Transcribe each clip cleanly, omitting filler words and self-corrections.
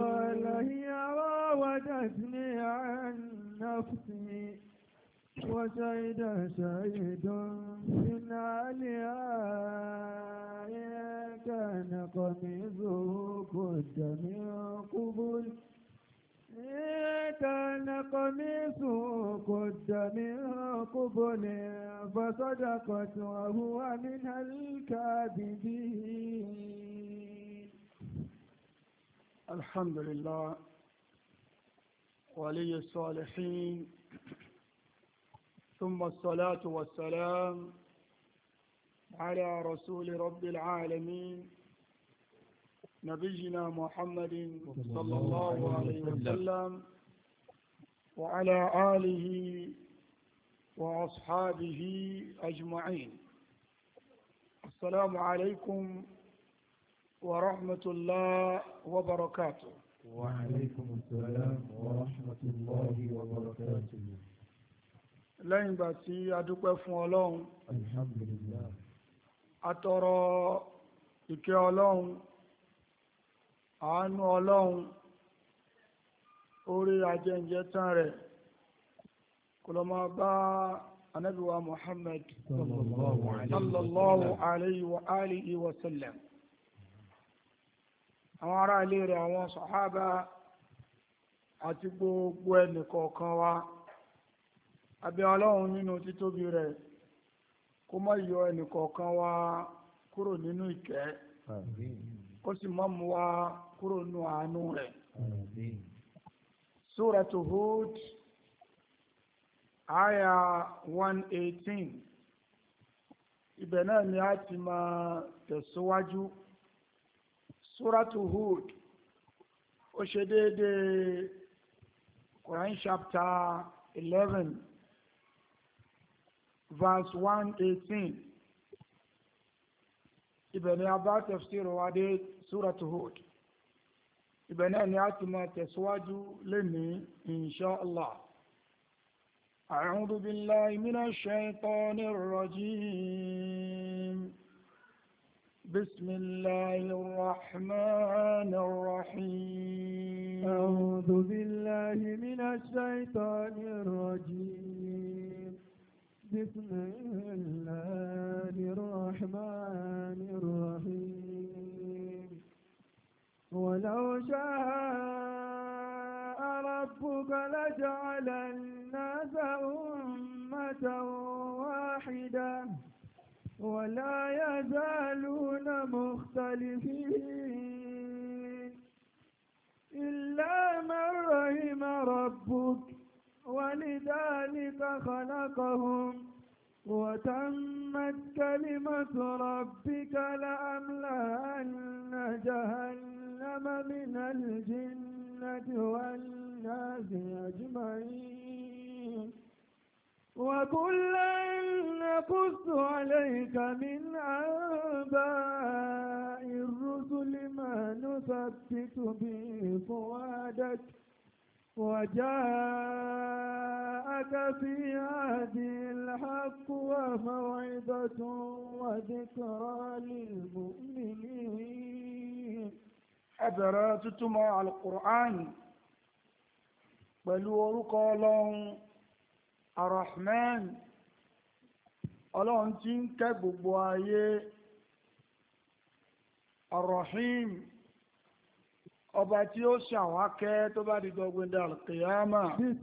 قال هي راودتني عن نفسي وشهد شهيد من أهلها إن كان قميصه قد من قبل فصدقت وهو من الكاذبين. الحمد لله ولي الصالحين، ثم الصلاة والسلام على رسول رب العالمين نبينا محمد صلى الله عليه وسلم وعلى آله وأصحابه أجمعين. السلام عليكم ورحمة الله وبركاته. وعليكم السلام ورحمة الله وبركاته. lẹ́yìn ìgbà tí a dúpẹ́ fún ọlọ́run, alhamdulillah, atọrọ ìkẹ́ ọlọ́run, àánú ọlọ́run, orí ajẹ́ǹjẹ́ tán rẹ̀ kó lọ máa bá ànábì wa Muhammad sallallahu alayhi wa alihi wa sallam, àwọn ará ilé rẹ̀, àwọn sàhábà àti gbogbo ẹnì kọ̀ọ̀kan wa. Abẹ́ ọlọ́run nínú títóbi rẹ̀ kó má yọ ẹnì kọ̀ọ̀kan wa kúrò nínú ìkẹ́, kó sì má mú wa kúrò nínú àánú rẹ̀. Suratu Hud aya 118, ibẹ̀ náà ni a ti máa tẹ̀síwájú. Suratu Hud ó ṣe déédéé Quran chapter 11 verse 118. ibẹ̀ ni a bá tafsir wa dé Suratu Hud. ibẹ̀ náà ni a ti máa tẹ̀síwájú lénìí insha Allah. A'udhu billahi minash shaitanir rajim. بسم الله الرحمن الرحيم. أعوذ بالله من الشيطان الرجيم. بسم الله الرحمن الرحيم. ولو شاء ربك لجعل الناس أمة واحدة ولا يزالون مختلفين إلا من رحم ربك ولذلك خلقهم وتمت كلمة ربك لأملأن جهنم من الجنة والناس أجمعين وكلا نقص عليك من أنباء الرسل ما نثبت به فؤادك وجاءك في هذه الحق وموعظة وذكرى للمؤمنين. حضراتكم على القرآن pẹ̀lú orúkọ Ọlọ́run Ar-Rahman, Ọlọ́run tí ń kẹ́ gbogbo ayé, Ar-Rahim, ọba tí ó ṣàwákẹ́ tó bá di gbogbo al-qiyama.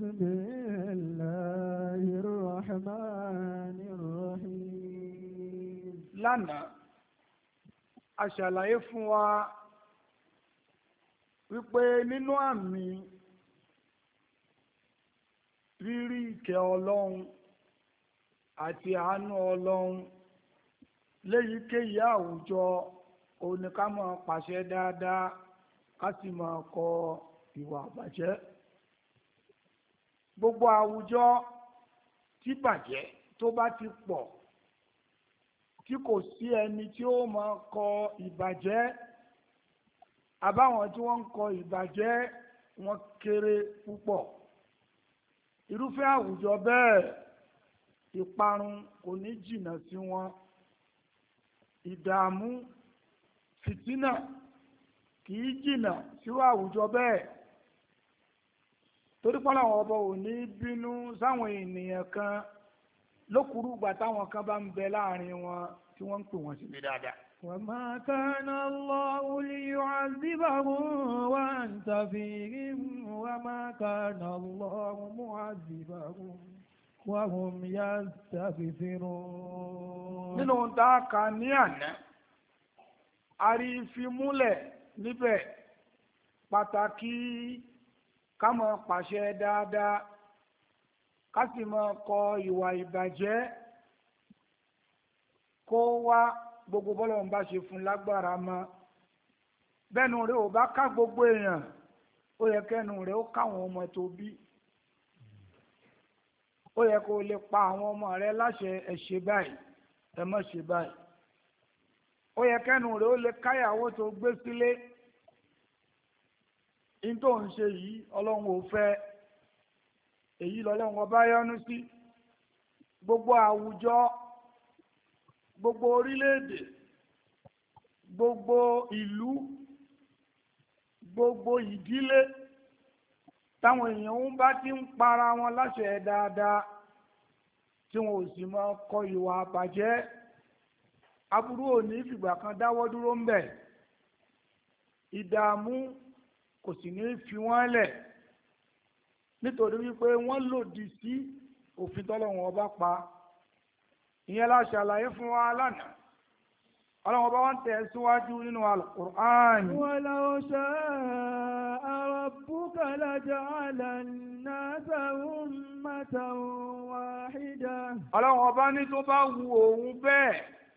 Bismillahir-Rahmanir-Rahim. Lánàá a ṣàlàyé fún wa wípé nínú àmì rírí ìkẹ́ Ọlọ́run àti àánú Ọlọ́run léyìíkéyìí àwùjọ òun ni ká máa pàṣẹ dáadáa, ká sì máa kọ ìwà àbàjẹ́. Gbogbo àwùjọ tí bàjẹ́ tó bá ti pọ̀, tí kò sí ẹni tí ó máa kọ ìbàjẹ́, àbáwọn tí wọ́n ń kọ ìbàjẹ́ wọ́n kéré púpọ̀. Irúfẹ́ àwùjọ bẹ́ẹ̀, ìparun kò ní jìnnà sí wọn, ìdààmú, fìtínà kì kì í jìnnà sírú àwùjọ bẹ́ẹ̀ torí pọ́nlá àwọn ọba ò ní bínú sáwọn ènìyàn kan lókùrú ìgbà táwọn kan bá ń bẹ láàrin wọn tí wọ́n ń pè wọ́n síbi dáadáa. وما كان الله ليعذبهم وأنت فيهم وما كان الله معذبهم وهم يستغفرون. nínú tá a kà ní àná àrífimúlẹ̀ níbẹ̀ pàtàkì ká máa pàṣẹ dáadáa ká sì máa kọ ìwà ìbàjẹ́ kó wá gbogbo bọ́lọ̀ ń bá ṣe fún lágbára mọ́ bẹ́ẹ̀nu rẹ̀ ò bá ká gbogbo èèyàn ó yẹ kẹ́nu rẹ̀ ó káwọn ọmọ tó bí ó yẹ kó lè pa àwọn ọmọ rẹ̀ láṣẹ ẹ ṣe báyìí ẹ má ṣe báyìí ó yẹ kẹ́nu rẹ̀ ó lè káyàwó tó gbé sílé in tó ń ṣe yìí ọlọ́run ò fẹ́ èyí lọ́lọ́run ọba yọ́nú sí gbogbo àwùjọ gbogbo orílẹ̀-èdè gbogbo ìlú gbogbo ìdílé táwọn èèyàn ń bá ti ń para wọn láṣẹ dáadáa tí wọn ò sì máa kọ ìwà àbàjẹ́ aburú ò ní fìgbà kan dáwọ́ dúró ń bẹ̀ ìdààmú kò sì ní fi wọ́n lẹ̀ nítorí wípé wọ́n lòdì sí òfin tọ́lọ́run ọba pa ìyẹn la ṣàlàyé fún wa lánàá ọlọ́run ọba wọn tẹ̀ síwájú nínú al-Qur'an. ولو شاء ربك لجعل الناس أمة واحدة. ọlọ́run ọba ní tó bá wu òun bẹ́ẹ̀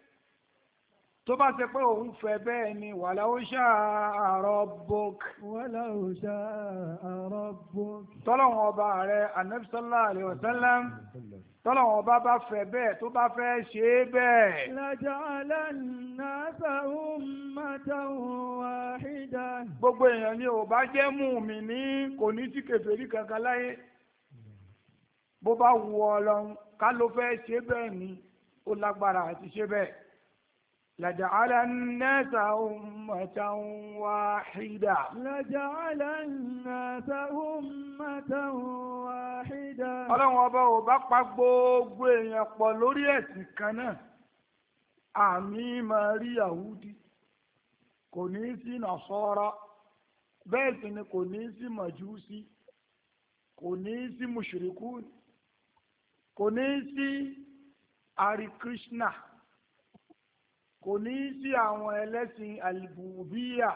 tó bá ṣe pé òun fẹ́ bẹ́ẹ̀ ni ولو شاء ربك. ولو شاء ربك. tọ́lọ́run ọba rẹ̀ Ànábì sallallahu alaihi wasallam tọ́lọ́wọ́n bá fẹ́ bẹ́ẹ̀ tó bá fẹ́ ṣe é bẹ́ẹ̀. لجعل الناس أمة واحدة. gbogbo èèyàn ni ò bá jẹ́ mùmínì kò ní sí kèfèrí kankan láyé bó bá wù Ọlọ́run ká ló fẹ́ ṣe bẹ́ẹ̀ ni ó lágbára àti ṣe bẹ́ẹ̀. لجعل الناس أمة واحدة. لجعل الناس أمة واحدة. ọlọ́run ọba ò bá pa gbogbo èèyàn pọ̀ lórí ẹ̀sìn kan náà àmì máa rí Yahudi kò ní sí Nasara bẹ́ẹ̀ sì ni kò ní sí Màjúsí kò ní sí Mushrikun kò ní sí Hare Krishna kò ní sí àwọn ẹlẹ́sìn alìbùbíyà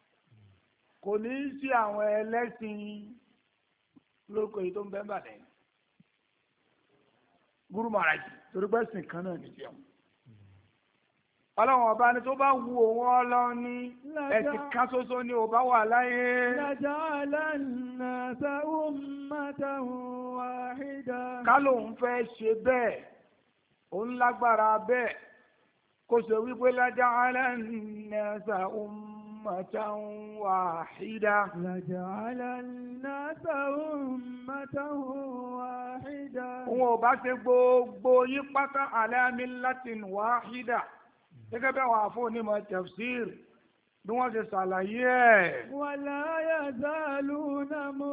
kò ní sí àwọn ẹlẹ́sìn lórúkọ èyí tó ń bẹ́ bàdẹ́ Guru Maharaj torí pé sìn kan náà ní jẹun ọlọ́run ọba ni tó bá wu òun ọlọ́run ní ẹ̀sìn kan ṣoṣo ni ò bá wà láyé. لجعل الناس أمة واحدة. ká lóun fẹ́ ṣe bẹ́ẹ̀ òun lágbára bẹ́ẹ̀ kó ṣe wípé لجعل الناس أمة واحدة. لجعل الناس أمة واحدة. òun ò bá ṣe gbogbo yín pátá على ملة واحدة gẹ́gẹ́ bí àwọn àfọ onímọ̀ tafsir bí wọ́n ṣe ṣàlàyé ẹ̀. ولا يزالون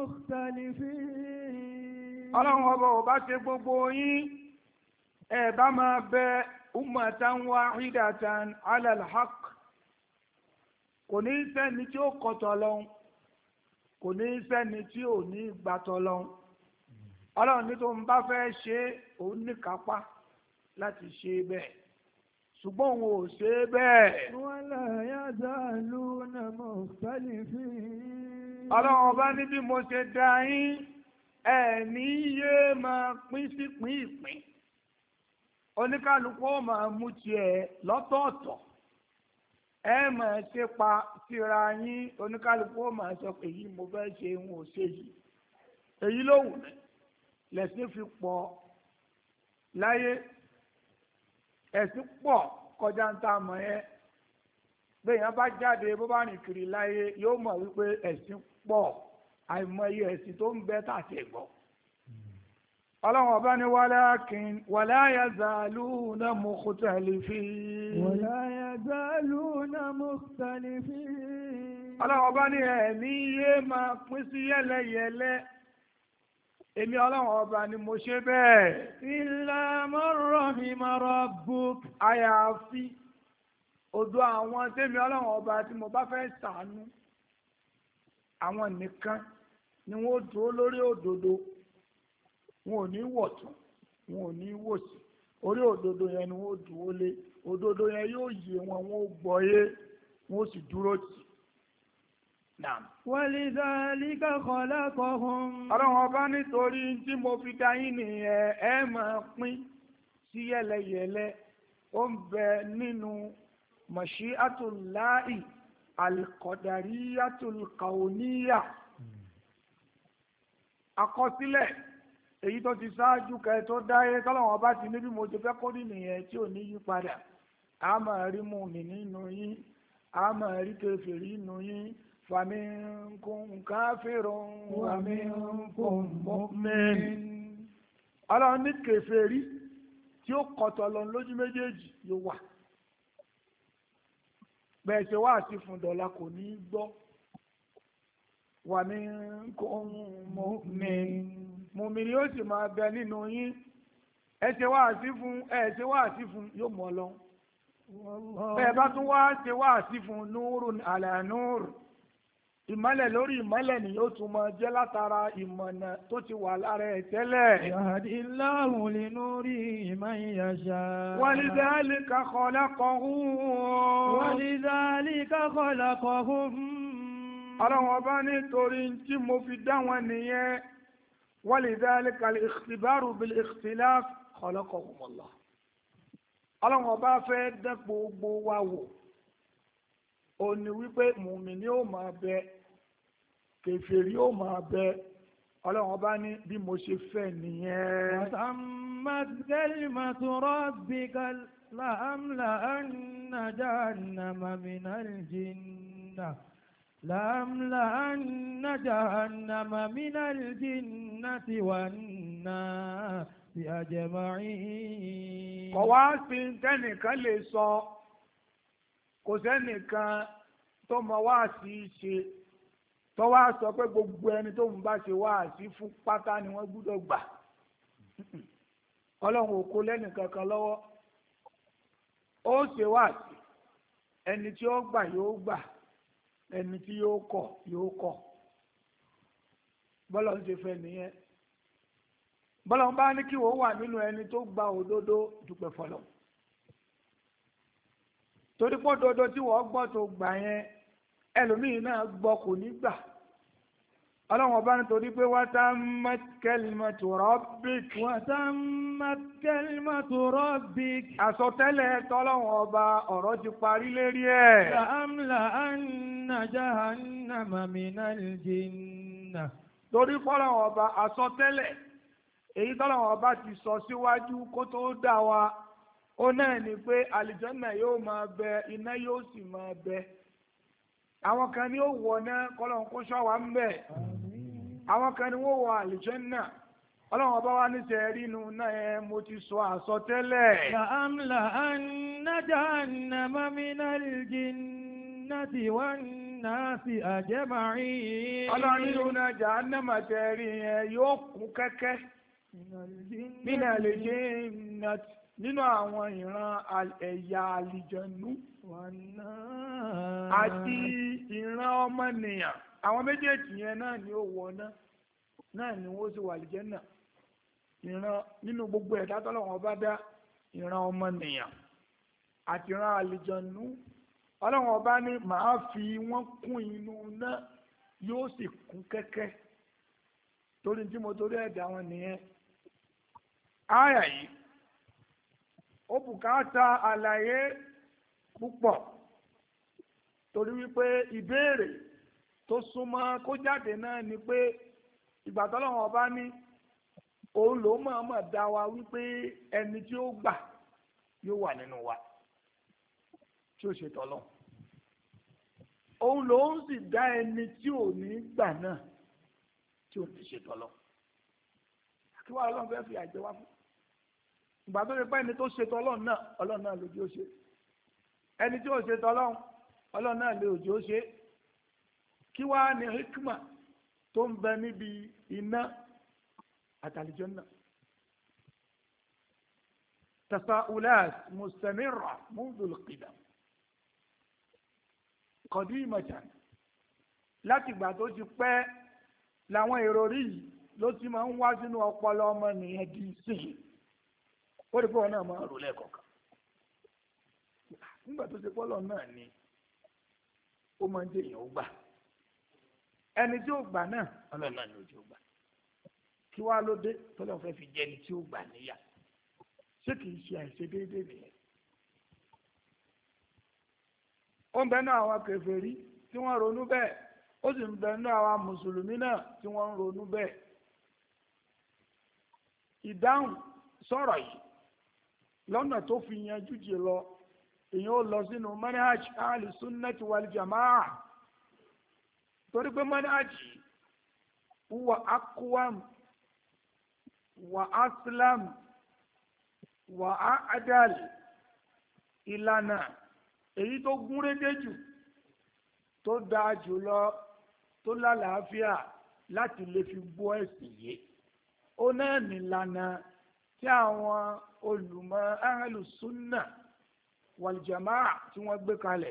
مختلفين. ọlọ́run ọba ò bá ṣe gbogbo yín ẹ̀ bá máa bẹ ummatan wahidatan ala al-haqq kò ní sẹ́ni tí ó kọtọ̀ lọ́hùn kò ní sẹ́ni tí ò ní gbàtọ̀ lọ́hùn ọlọ́run ní tó ń bá fẹ́ ṣe òun ní kápá láti ṣe bẹ́ẹ̀ ṣùgbọ́n òun ò ṣe bẹ́ẹ̀. ولا يزالون مختلفين. ọlọ́run ọba ní bí mo ṣe dá yín ẹ̀ ní yé máa pín sí pín ìpín oníkálukú ó máa mú tiẹ̀ lọ́tọ̀ọ̀tọ̀ ẹ máa ṣe pa síra yín oníkálukú ó máa sọ pé èyí mo fẹ́ ṣe ń ò ṣe yìí èyí ló wù mí lẹ́sìn fi pọ̀ láyé ẹ̀sìn pọ̀ kọjá ń ta mọ̀ ẹ́ bẹ́ẹ̀yàn bá jáde bó bá rìn kiri láyé yóò mọ̀ wípé ẹ̀sìn pọ̀ àìmọye ẹ̀sìn tó ń bẹ tàṣẹ gbọ́ ọlọ́run ọba ní walakin wala yazaluna mukhtalifin. ولا يزالون مختلفين. ọlọ́run ọba ní ẹ̀mí yé máa pín sí yẹ́lẹyẹ̀lẹ èmi ọlọ́run ọba ni mo ṣe bẹ́ẹ̀. illa man rahima rabbuk. àyàfi odò àwọn tèmi ọlọ́run ọba tí mo bá fẹ́ ṣàánú àwọn nìkan ni wọ́n dúró lórí òdodo wọn ò ní wọ̀tún wọn ò ní wòsì orí òdodo yẹn ni wọ́n dúró lé òdodo yẹn yóò yé wọn wọn ó gbọ́ yé wọn ó sì dúró tì. Walidhalika khalaqahum. ọlọ́run ọba nítorí tí mo fi dá yín nìyẹn ẹ máa pín sí yẹ́lẹyẹ̀lẹ ó ń bẹ nínú mashi'atullahi al-qadariyatul kauniyya àkọsílẹ̀ èyí tó ti ṣáájú kẹ tó dáyé tọ́lọ́wọ́n bá ti níbi mo ti fẹ́ kó rí nìyẹn tí ò ní yí padà a máa rí mùmínì nínú yín a máa rí kèfèrí nínú yín faminkum kafirun wa minkum mu'min. ọlọ́run ní kèfèrí tí ó kọ̀tọ̀ lọ lójú méjèèjì yóò wà bẹ́ẹ̀ ṣe wá sí fún dọ̀la kò ní í gbọ́ wa minkum mu'min mùmínì yóò sì máa bẹ nínú yín ẹ ṣe wáàsí fún yóò mọ̀ lọ bẹ́ẹ̀ bá tún wá ṣe wáàsí fún nurun ala nur ìmọ́lẹ̀ lórí ìmọ́lẹ̀ ni yóò tún máa jẹ́ látara ìmọ̀nà tó ti wà lára ẹ̀ tẹ́lẹ̀. yahdillahu linurihi man yasha. walidhalika khalaqahum. ọlọ́run ọba nítorí tí mo fi dá wọn nìyẹn. ولذلك الاختبار بالاختلاف خلقهم الله ọlọ́run ọba fẹ́ dán gbogbo wa wò ó ní wípé mùmíní ó máa bẹ kèfèrí ó máa bẹ ọlọ́run ọba ní bí mo ṣe fẹ́ nìyẹn. وتمت كلمة ربك لأملأن جهنم من الجنة لأملأن جهنم من الجنة والناس أجمعين. kò wá sí tẹ́nìkan lè sọ kò sẹ́nìkan tó mọ wáàsí ṣe tó wá sọ pé gbogbo ẹni tó ń bá ṣe wáàsí fún pátá ni wọ́n gbúdọ̀ gbà ọlọ́run ò kó lẹ́nìkankan lọ́wọ́ ó ṣe wáàsí ẹni tí ó gbà yóò gbà ẹni tí yóò kọ̀ bọ́lá ń ṣe fẹ́ nìyẹn bọ́lá ń bá ní kí wọ́n wà nínú ẹni tó gba òdodo dúpẹ́ fọlọ́ torí pé òdodo tí wọ́n gbọ́ tó gbà yẹn ẹlòmíín náà gbọ́ kò ní gbà ọlọ́run ọba nítorí pé watammat kalimatu rabbik. watammat kalimatu rabbik. àsọtẹ́lẹ̀ tọ́lọ́run ọba ọ̀rọ̀ ti parí lérí ẹ̀. la'amla'anna jahannama minal jinna. torí fọ́lọ́run ọba àsọtẹ́lẹ̀ èyí tọ́lọ́run ọba ti sọ síwájú kó tó dá wa ó náà ní pé àlìjọ́nà yóò máa bẹ iná yóò sì máa bẹ àwọn kan ni ó wọ náà kọ́lọ́run kó ṣọ́ wa ń bẹ̀ àwọn kan ni wọ́n wọ àlìjẹ́nnà ọlọ́run ọba wa ní sẹ́ẹ̀rí inú náà ẹ mo ti sọ àsọtẹ́lẹ̀. la'amla'anna jahannama minal jinnati wan nasi ajma'in. ọlọ́run nínú náà jahannama tẹ̀rí yẹn yóò kún kẹ́kẹ́ minal jinnati nínú àwọn ìran ẹ̀yà àlìjẹ̀nú àti ìran ọmọnìyàn àwọn méjèèjì yẹn náà ni ó wọ náà ni wọ́n sì wà àlìjẹ́nnà ìran nínú gbogbo ẹ̀dá tọ́lọ́wọ́n bá dá ìran ọmọnìyàn àti ìran àlìjẹ̀nú ọlọ́wọ́n bá ní màá fi wọ́n kún inú náà yóò sì kún kẹ́kẹ́ torí tí mo torí ẹ̀dá wọn nìyẹn áyà yìí ó bùkátà àlàyé púpọ̀ torí wípé ìbéèrè tó súnmọ́ kó jáde náà ni pé ìgbà tọ́lọ́wọ́n bá ní òun ló mọ̀ọ́mọ̀ dá wa wípé ẹni tí ó gbà yóò wà nínú wa tí ó ṣe tọ́lọ́ òun ló ń sì dá ẹni tí ò ní gbà náà tí ò ní ṣe tọ́lọ́ kí wàá Ọlọ́run fẹ́ fi àjẹ wá fún ìgbà tó ṣe pé ẹni tó ṣe tọ́lọ́ náà Ọlọ́run náà lójú ó ṣe ẹni tí ò ṣe tọ́lọ́ Ọlọ́run náà lè òjò ṣe kí wá ní hikma tó ń bẹ níbi iná àtàlìjọ́nà. tasaulat mustamirra mundu al-qidam qadimatan, láti ìgbà tó ti pẹ́ làwọn ìròrí yìí ló ti máa ń wá sínú ọpọlọ ọmọ nìyẹn di sìn. ó rí pé wọn náà máa rò lẹ́ẹ̀kọ̀ọ̀kan nígbà tó ṣe pọ́lọ̀ náà ni ó máa ń jẹ́ èèyàn ó gbà, ẹni tí ó gbà náà ọlọ́run náà ni ó jẹ́ ó gbà. kí wá ló dé tọ́lọ́ fẹ́ fi jẹ́ ẹni tí ó gbà níyà? ṣé kìí ṣe àìṣedéédéé nìyẹn? ó ń bẹ náà àwọn kèfèrí tí wọ́n ronú bẹ́ẹ̀, ó sì ń bẹ náà àwọn mùsùlùmí náà tí wọ́n ń ronú bẹ́ẹ̀. ìdáhùn sọ̀rọ̀ yìí lọ́nà tó fi yanjú jù lọ, èyàn ó lọ sínú manhaj ahli sunnati wal jamaa, torí pé manhaj huwa aqwam wa aslam wa a'dal, ìlànà èyí tó gúnrégé jù, tó dáa jù lọ, tó lálàáfíà láti lè fi gbọ́ ẹ̀sìn yé. ó náà nìlànà tí àwọn olùmọ̀ ahlu sunna wal jamaa tí wọ́n gbé kalẹ̀.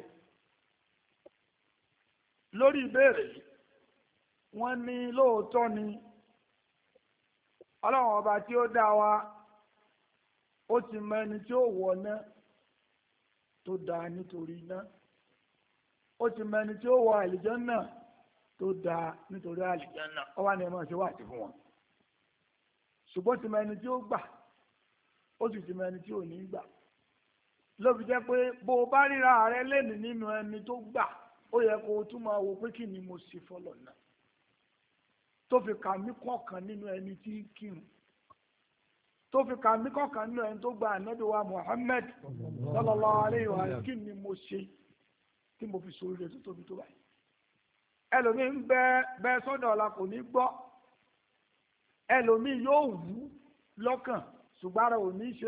lórí ìbéèrè yìí wọ́n ní lóòótọ́ ni ọlọ́run ọba tí ó dá wa ó ti mọ ẹni tí ó wọ̀ náà tó dáa nítorí iná, ó ti mọ ẹni tí ó wọ àlìjánnà tó dáa nítorí àlìjánnà. ó wá ní ẹ máa ṣe wáàsí fún wọn. ṣùgbọ́n ti mọ ẹni tí ó gbà, ó sì ti mọ ẹni tí ò ní gbà. ló fi jẹ́ pé bó o bá ríra rẹ lẹ́nu nínú ẹni tó gbà, ó yẹ kó o tún máa wo pé kí ni mo ṣe fọlọ̀ náà tó fi kà mí kọ̀ọ̀kan nínú ẹni tí ń kírun, tó fi kà mí kọ̀ọ̀kan nínú ẹni tó gba ànábì wa Muhammad sallallahu alaihi wa sallam. kí ni mo ṣe tí mo fi sórí rẹ̀ tó tóbi tó báyìí? ẹlòmíì ń bẹ sọ́dọ̀ ọ̀la kò ní gbọ́, ẹlòmíì yóò wú lọ́kàn ṣùgbọ́n ara ò ní ṣe.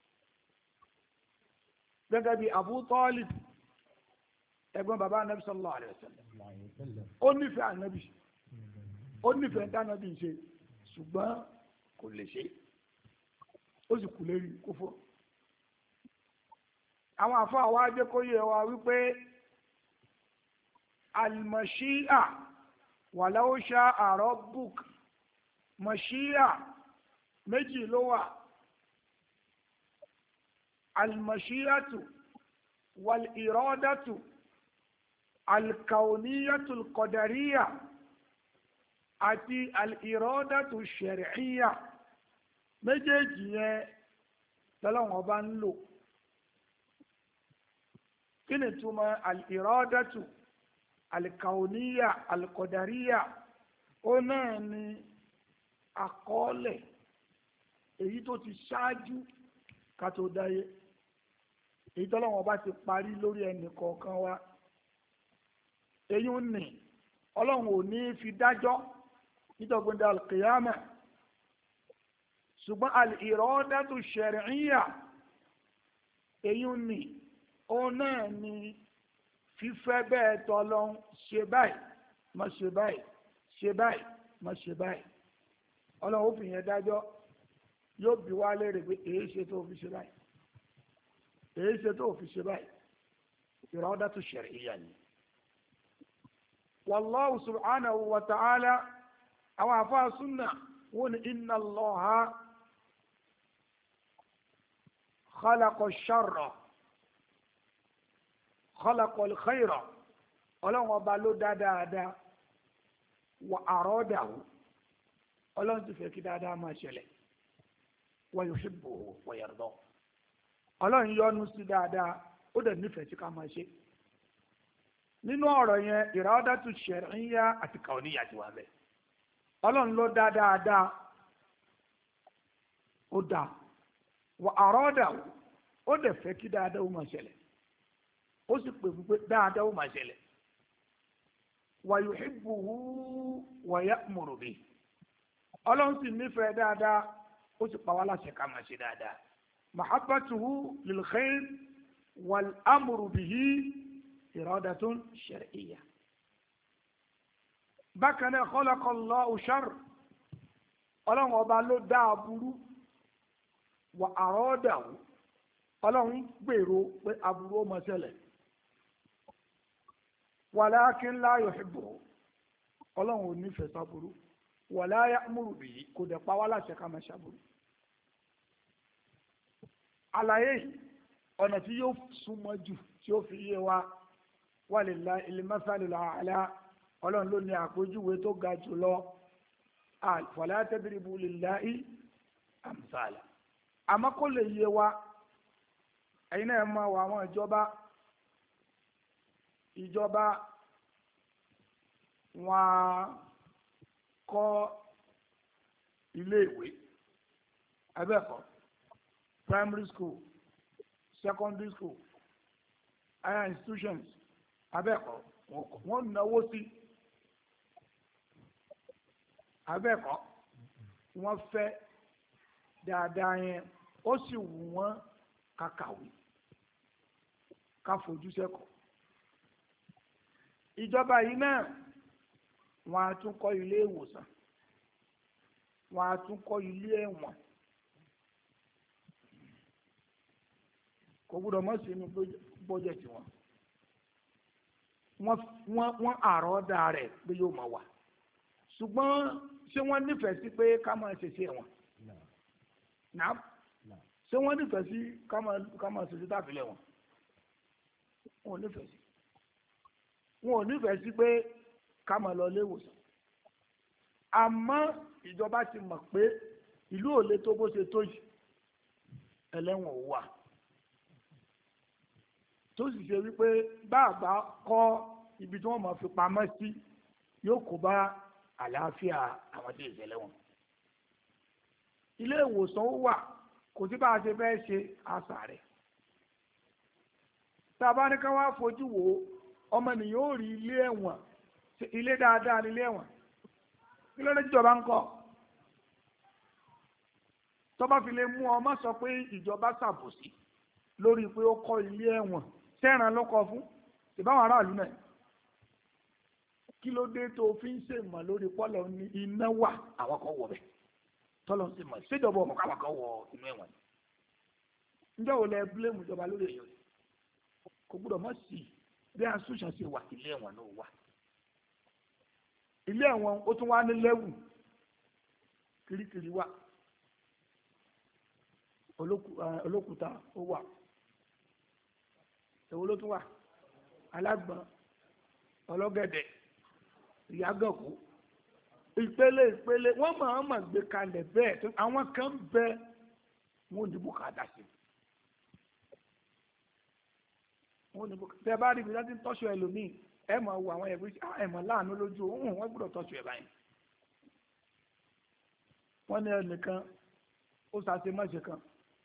gẹ́gẹ́ bí Abu Talib, ẹ̀gbọ́n bàbá anabi sallallahu alaihi wasallam, ó nífẹ̀ẹ́ anabi, ó nífẹ̀ẹ́ dánábì ṣe, ṣùgbọ́n kò lè ṣe, ó sì kú lérí kúfúrù. àwọn àfọ àwọn ajẹkọyẹ wa wípé al-mashi'a walau sha'a rabbuk, mashi'a méjì ló wà. al-mashi'atu wal-iradatu al-kawniyatu al-qadariyya àti al-iradatu ash-shar'iyya. méjèèjì yẹn lọ́lọ́wọ́n bá ń lò. kí ni túmọ̀ al-iradatu al-kawniyya al-qadariyya? ó náà ni àkọọ́lẹ̀ èyí tó ti ṣáájú ká tó dáyé, èyí tọ́lọ́wọ́n bá ti parí lórí ẹnì kọ̀ọ̀kan wa. èyí ń nì ọlọ́run ò ní fi dájọ́ nítọ́gbọ́ndé al-qiyamah. ṣùgbọ́n al-iradatu ash-shar'iyya, èyí ń nì òun náà ni fífẹ́ bẹ́ẹ̀ tọ́lọ́run ṣe báyìí má ṣe báyìí, ṣe báyìí má ṣe báyìí. ọlọ́run ó fi yẹn dájọ́, yóò bi wá léèrè pé èyí ṣe tó fi ṣe báyìí, èyí ṣe tó fi ṣe báyìí. iradatu shar'iyya ni. wallahu subhanahu wa ta'ala, àwọn àfáà súnà wọ́n ní inna Allaha khalaqa ash-sharra khalaqa al-khayra. ọlọ́run ọba ló dá dáadáa, wa aradahu, ọlọ́run ti fẹ́ kí dáadáa máa ṣẹlẹ̀, wa yuhibbuhu wa yardahu, ọlọ́run yọ́nú sí dáadáa, ó dẹ̀ nífẹ̀ẹ́ sí ká máa ṣe. nínú ọ̀rọ̀ yẹn iradatu shar'iyya àti kawniyya ti wà bẹ́ẹ̀. ọlọ́run ló dá dáadáa, ó dá, wa aradahu, ó dẹ̀ fẹ́ kí dáadáa ó máa ṣẹlẹ̀, ó sì pè fún pé dáadáa ó máa ṣẹlẹ̀. wa yuhibbuhu wa ya'muru bihi, ọlọ́run sì nífẹ̀ẹ́ dáadáa, ó sì pa wá láṣẹ ká máa ṣe dáadáa. mahabbatuhu lil khair wal amru bihi iradatun shar'iyya. bákan náà khalaqallahu sharr ọlọ́run ọba ló dá aburú wà àrọ́dàwó ọlọ́run gbèrò pé aburú ó máa ṣẹlẹ̀ walakin la yuhibbu ọlọ́run ò nífẹ̀ẹ́ sáburú wala ya'muru bihi kò dẹ̀ pa wá láṣẹ ká máa ṣàbúrú. àlàyé yìí ọ̀nà tí yóò súnmọ́ jù tí ó fi yé wa walillahil masalul a'la ọlọ́run ló ní àpèjúwe tó ga jù lọ fala tadribu lillahi amsala àmọ́ kó lè yé wa ẹ̀yin náà máa wọ àwọn ìjọba wọn kọ́ iléèwé abẹ́ẹ̀kọ́ primary school secondary school higher institutions abẹ́ẹ̀kọ́ wọ́n náwó sí abẹ́ẹ̀kọ́ wọ́n fẹ́ dáadáa yẹn ó sì wù wọ́n ká kàwé ká fojú sẹ́kọ̀ọ́ ìjọba yìí náà wọ́n á tún kọ́ ilé ìwòsàn wọ́n á tún kọ́ ilé ẹ̀wọ̀n kò gbọ́dọ̀ mọ̀ sí inú bọ́jẹ̀tì wọ́n àrọ́dà rẹ̀ pé yóò máa wà ṣùgbọ́n ṣé wọ́n nífẹ̀ẹ́ sí pé ká máa ṣèṣe ẹ̀wọ̀n náà ṣé wọ́n nífẹ̀ẹ́ sí ká máa ṣèṣe tábìlẹ̀ wọn wọn ò nífẹ̀ẹ́ sí pé ká máa lọ ilé ìwòsàn àmọ́ ìjọba ti mọ̀ pé ìlú ò lè tó bó ṣe tó yìí ẹlẹ́wọ̀n ò wà tó sì ṣe wípé bàbá kọ́ ibi tí wọ́n máa fi pamọ́ sí yóò kó bá àlàáfíà àwọn tí ìṣẹ̀lẹ̀ wọn. ilé ìwòsàn ó wà kò sí bá a ṣe fẹ́ ṣe àṣà rẹ̀ tá a bá ní ká wá fojú wò ó ọmọnìyàn ó rí ilé ẹ̀wọ̀n ilé dáadáa nílé ẹ̀wọ̀n kí ló dé tíjọba ń kọ́ tọ́ba fi lè mú ọmọ sọ pé ìjọba ṣàbòsí lórí pé ó kọ́ ilé ẹ̀wọ̀n tẹ́ràn ló kọ́ fún ìbáwọn aráàlú náà kí ló dé tó fi ń ṣèmọ̀ lórí pọ́lọ̀ ní iná wà àwọn kan wọ̀ bẹ́ẹ̀ tọ́lọ̀ ń ṣèmọ̀ ṣèjọba ọmọ káwọn kan wọ inú ẹ̀wọ̀n ǹjẹ́ wo lẹ bílẹ̀mù ìjọba lórí èèyàn kò gbọ́dọ̀ mọ̀ sí bí asúnṣàn ṣe wà ilé ẹ̀wọ̀n náà wà ilé ẹ̀wọ̀n ó tún wá ní lẹ́wù kirikiri wà olókùúta ó wà èwo ló tún wà alágbọ̀n ọlọ́gẹ̀dẹ̀ ìyágànkú ìpele wọ́n máa ń gbé kalẹ̀ bẹ́ẹ̀ àwọn kan bẹ wọn ò ní bùkátà sí wọn ò ní bùkátà tẹ bá rí ibi láti tọ́ṣọ ẹlòmíì ẹ máa wo àwọn ẹ̀mọ́ láàánú lójú òun wọ́n gbọ́dọ̀ tọ́ṣọ ẹ̀ báyìí wọ́n ní ẹnìkan ó ṣàṣe mọ́ṣe kan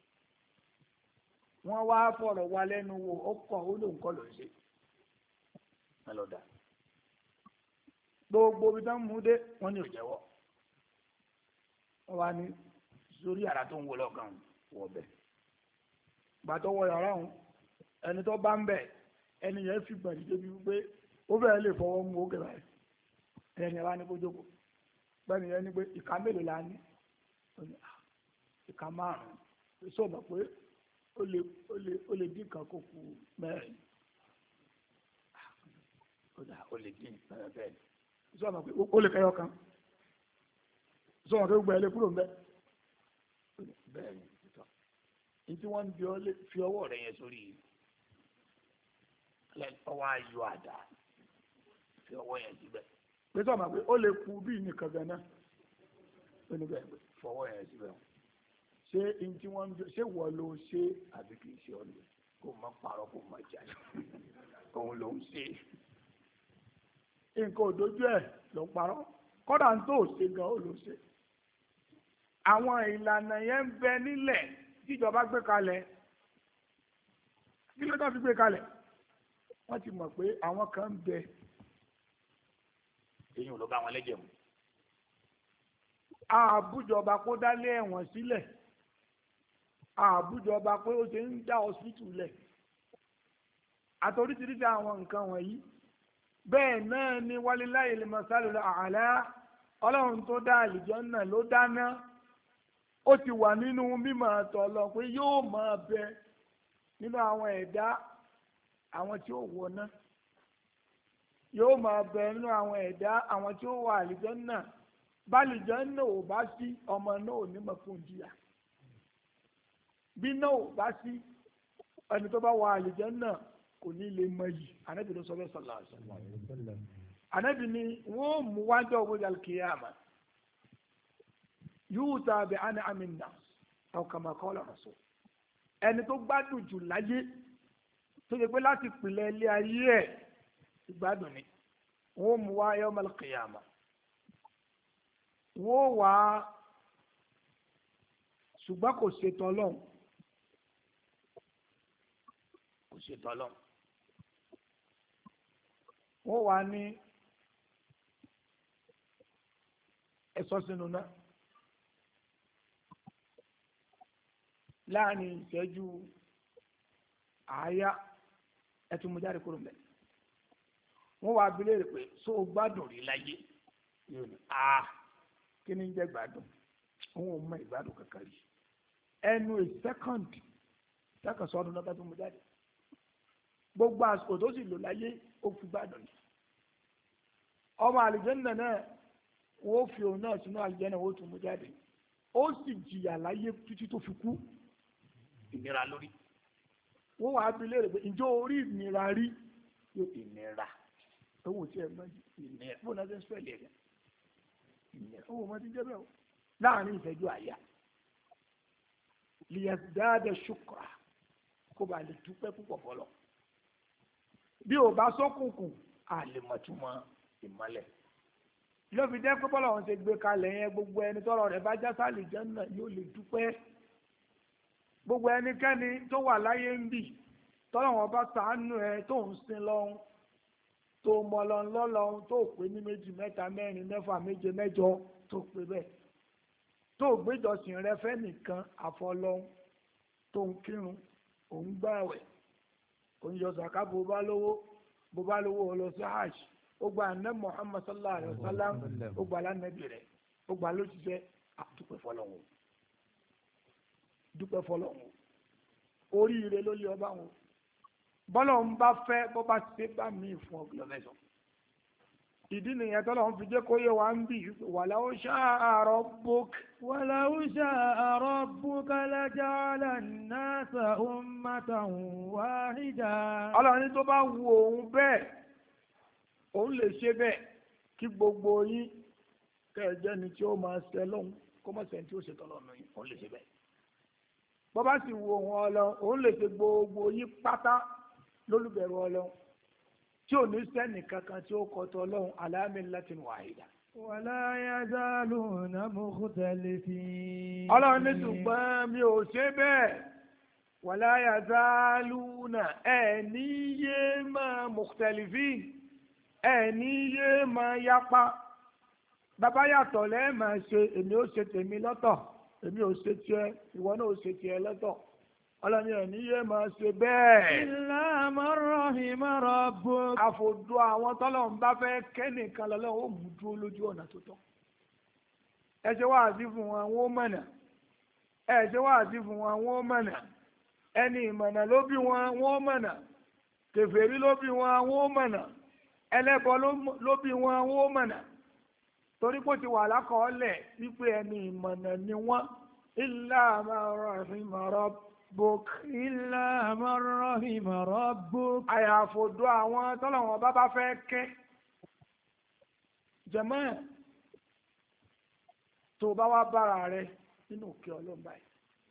wọ́n wá fọ̀rọ̀ wá lẹ́nu wò ó kọ̀ ó lóun kọ́ ló ń ṣe ẹ lọ dà gbogbo ibi tó ń mú dé wọ́n ní òjẹ́wọ́ wọ́n wá ní sórí yàrá tó ń wọ lọ́kàn wọ̀ bẹ́ẹ̀ gbà tó wọ yàrá òun ẹni tó bá ń bẹ̀ ẹni yẹn fi gbọ̀n dídé bí wípé ó bẹ̀rẹ̀ lè fọwọ́ mú ó kẹ̀rẹ̀ ẹni yẹn wá ní kó jókòó bẹ́ẹ̀ni yẹn ní pé ìka mélòó la ní ìka márùn-ún sọ̀rọ̀ pé ó lè dín kan kó kù mẹ́rin ó lè dín mẹ́rin bẹ́ẹ̀ ni sọ̀rọ̀ pé ó lè kẹyọ kan sọ̀rọ̀ pé ó gbẹ ilé kúrò ń bẹ́ bẹ́ẹ̀ ni ní tí wọ́n ń fi ọwọ́ rẹ̀ yẹn sórí ọwọ́ ayọ̀ àdá fi ọwọ́ yẹn síbẹ̀ pé sọ̀rọ̀ pé ó lè kú bí nìkan gan náà ó ní bẹ́ẹ̀ pé fọwọ́ yẹn síbẹ̀ ṣé ní tí wọ́n ń ṣe wọ́n ló ṣe àbí kì í ṣe ọ̀lẹ́ kó má parọ́ kó má jà òun ló ń ṣe nǹkan òdojú ẹ̀ ló parọ́ kọ́dà ń tó ṣe gan ó ló ṣe àwọn ìlànà yẹn ń bẹ nílẹ̀ tíjọba gbé kalẹ̀ kí ló dá fi gbé kalẹ̀ wọ́n ti mọ̀ pé àwọn kan ń bẹ èyí ò ló bá wọn lẹ́jẹ̀ mu àbújọba kó dálé ẹ̀wọ̀n sílẹ̀ àbújọba pé ó ṣe ń dá hospital lẹ̀ àtòríṣiríṣi àwọn nǹkan wọ̀nyí bẹ́ẹ̀ náà ni walillahil masalul a'la ọlọ́run tó dá àlìjànnà ló dáná ó ti wà nínú mímọ̀ àtọ̀lọ́ pé yóò máa bẹ nínú àwọn ẹ̀dá àwọn tí ó wọná yóò máa bẹ nínú àwọn ẹ̀dá àwọn tí ó wà àlìjànnà bá àlìjànnà ò bá sí ọmọ náà ò ní mọ̀ fún jìyà bí náà ò bá sí ẹni tó bá wà àlìjànnà kò ní lè mọ yìí Ànábì ló sọ bẹ́ẹ̀ sallallahu alaihi wasallam Ànábì ni wọ́n mú wájọ́ ògbó al-qiyama yu'ta bi an'amin nas aw kama qala rasul ẹni tó gbádùn jù láyé tó yẹ pé láti pìlẹ̀ ilé ayé ẹ̀ ìgbádùn ni wọ́n mú wá yawm al-qiyama wọ́n wá ṣùgbọ́n kò ṣètò ọlọ́run kò ṣètò ọlọ́run wọ́n wá ní ẹ̀sọ́ sínú náà láàrin ìṣẹ́jú àáyá ẹtù mú jáde kúrò mẹ́ wọ́n wá abilé rẹ̀ pé só o gbádùn rí láyé yóò ní kí ni ń jẹ́ gbádùn òun ò mọ ìgbádùn kankan rí ẹnu ìsẹ́kọ̀ndì sọ́dún náà bá tó mú jáde gbogbo àsìkò tó sì lò láyé ó fi gbádùn ní ọmọ àlùjànnà náà wọ́n fi òun náà sínú àlùjànnà wọ́n tún mú jáde ó sì jìyà láyé títí tó fi kú ìnira lórí wọ́n wàá bi léèrè pé ǹjọ́ orí ìnira rí yóò ìnira owó tí ẹ máa ìnira bó náà ṣe ń sọ̀lẹ̀ rẹ̀ ìnira owó máa ti jẹ́ bẹ́ẹ̀ o láàrin ìfẹ́jú àyà liyazdada shukra kó ba lè dúpẹ́ púpọ̀ fọlọ́ bí o bá sọ́kùnkùn a lè mọ̀túmọ̀ ìmọ́lẹ̀ lóbi jẹ́ pé bọ́lá wọn ṣe gbé kalẹ̀ yẹn gbogbo ẹni tọ́rọ̀ rẹ̀ bá já sálì jẹ́nà yóò lè dúpẹ́ gbogbo ẹnikẹ́ni tó wà láyé ń bì tọ́lọ̀ wọn bá ṣàánú ẹ tó ń sin lọ́hún tó mọ lọ́hún tó pé ní méjì mẹ́ta mẹ́rin mẹ́fà méje mẹ́jọ tó pé bẹ́ẹ̀ tó gbéjọsìn rẹ fẹ́ nìkan àfọlọ́hún tó ń kírun òun gbààwẹ̀ òun yọ sàká bó bá lówó ó lọ sí hajj ó gba àná Muhammad sallallahu alayhi wa sallam ó gba alánàbì rẹ̀ ó gba lóṣìṣẹ́ dúpẹ́ fọlọ́hún oríire ló lé ọba wọn bọ́lọ̀ ń bá fẹ́ bọ́ bá ṣe bá mi fún ọgbọ̀lọ́mẹ́sàn ìdí nìyẹn tọ́lọ̀ ń fi jẹ́ kó yẹ wá ń bì walau sha'a rabbuk walau sha'a rabbuka laja'ala an-nasa ummatan wahida ọlọ́run tó bá wu òun bẹ́ẹ̀ òun lè ṣe bẹ́ẹ̀ kí gbogbo yín kẹ́ẹ̀jẹ́ ni tí ó máa ṣe lọ́hùn kó má ṣe tí ó ṣe tọ́lọ́nù yín òun lè ṣe bẹ́ẹ̀ bọ́ bá sì wo òun ọlọ́run òun lè ṣe gbogbo yín pátá lólùbẹ̀rù ọlọ́run tí ò ní sẹ́nì kankan tí ó kọ́tọ̀ ọlọ́run ala millatin wahida. wala yazaluna mukhtalifin. ọlọ́run ní ṣùgbọ́n mi ò ṣe bẹ́ẹ̀ wala yazaluna ẹ̀ ní yé máa mukhtalifin ẹ̀ ní yé máa yapa bàbá yàtọ̀ lẹ́ẹ̀ máa ṣe èmi ó ṣe tèmi lọ́tọ̀ èmi ò ṣe tiẹ̀ ìwọ náà ò ṣe tiẹ̀ lọ́tọ̀ ọlọ́ni ẹ̀ní yé máa ṣe bẹ́ẹ̀. illa man rahima rabbuk. àfòdù àwọn tọ́lọ̀ ń bá fẹ́ kẹ́nìkan lọ́lọ́run ó mú dúró lójú ọ̀nà tó tọ́. ẹ ṣe wáàsí fún wọn àwọn ó mọ̀nà ẹ ṣe wáàsí fún wọn àwọn ó mọ̀nà ẹni ìmọ̀nà ló bí wọn àwọn ó mọ̀nà kèfèrí ló bí wọn àwọn ó mọ̀nà ẹlẹ́bọ ló bí wọn àwọn ó mọ̀nà torí kò ti wà lákọọ́lẹ̀ wípé ẹni ìmọ̀nà ni wọ́n illa man rahima rabbuk illa man rahima rabbuk. àyàfòdó àwọn tọ́lọ̀wọ̀n bá fẹ́ kẹ́ jẹ̀mọ́ tó bá wá bára rẹ nínú òkè ọlọ́mbà yìí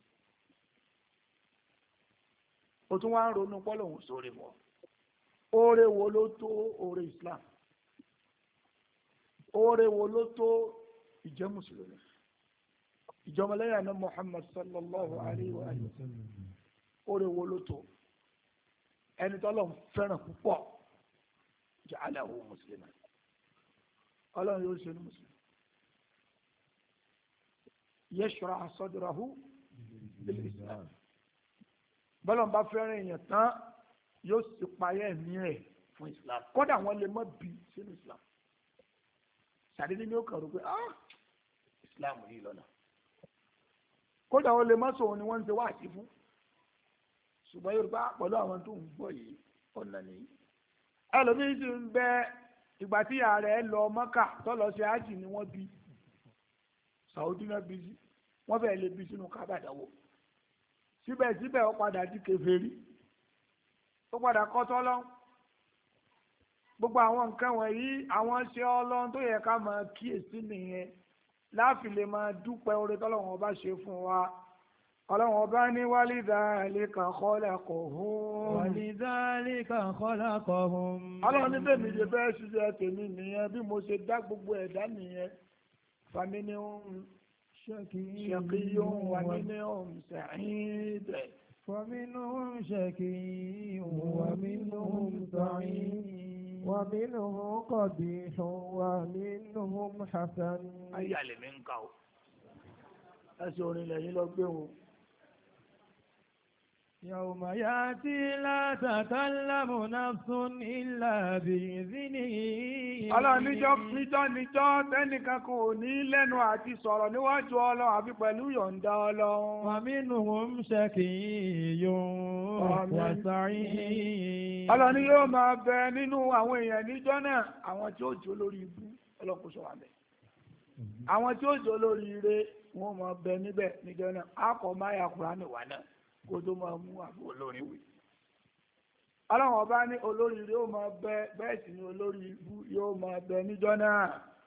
o tún wá ń ronú pọ́lọ̀hún sórí mọ́ oore wo ló tó oore Islam oore wo ló tó ìjẹ́ mùsùlùmí ìjọmọlẹ́yìn àná Muhammad sallallahu alayhi wa sallam oore wo ló tó ẹni tọ́lọ̀ fẹ́ràn púpọ̀ ja'alahu musliman ọlọ́run yóò ṣe ní mùsùlùmí yashra sadrahu bil islam bọ́lọ̀ bá fẹ́ràn èèyàn tán yóò sì payẹ́ ẹ̀mí rẹ̀ fún Islam kódà wọ́n lè mọ́ bí sínú Islam ṣàdédé ní ó kàn rò pé Islam yìí lọ́nà kódà wọ́n lè mọ́ sọ̀rọ̀ ni wọ́n ń ṣe wá sí fún ṣùgbọ́n Yorùbá pẹ̀lú àwọn tó ń gbọ́ yìí ọ̀nà nìyí ẹlòmíín sì ń bẹ ìgbà tí ààrẹ lọ Mọ́kà tọ́lọ sí ájì ni wọ́n bí Saudi náà bí sí wọ́n fẹ́ẹ́ lè bí sínú kábàdáwò síbẹ̀síbẹ̀ ó padà di kèfèrí ó padà kọ́tọ́ lọ gbogbo àwọn nǹkan wọ̀nyí àwọn ṣe Ọlọ́run tó yẹ ká máa kíyèsí nìyẹn láàfin lè máa dúpẹ́ oore tọ́lọ́run ọba ṣe fún wa Ọlọ́run ọba ní walidhalika khalaqahum. Walidhalika khalaqahum. Ọlọ́run ní bẹ́ẹ̀ mi ṣe fẹ́ ṣiṣẹ́ tèmi nìyẹn bí mo ṣe dá gbogbo ẹ̀dá nìyẹn. Faminhum shaqiyyun wa minhum sa'id. Faminhum shaqiyyun wa minhum sa'id. Wa minhum qabihun wa minhum hasan. Ayé àlè mi ń kà ó. Ẹsẹ̀ orin lẹ́yìn lọ gbé wọn. يوم يأتي لا تكلم نفس إلا بإذنه. Ọlọ́run níjọ́ tẹ́nìkan kò ní lẹ́nu àti sọ̀rọ̀ níwájú Ọlọ́run àfi pẹ̀lú yọ̀ǹda Ọlọ́run. ومنهم شقي وسعيد. Ọlọ́run yóò máa bẹ nínú àwọn èèyàn níjọ́ náà àwọn tí ó jẹ́ olórí ibú Ọlọ́run kò sọ wà bẹ́ẹ̀. Àwọn tí ó jẹ́ olórí ire wọ́n máa bẹ níbẹ̀ níjọ́ náà á kọ́ máyà Kùránì wà náà kó tó máa mú àbò olórí wí. Ọlọ́run ọba ní olórí ire yóò máa bẹ bẹ́ẹ̀ sì ni olórí ibú yóò máa bẹ níjọ́ náà.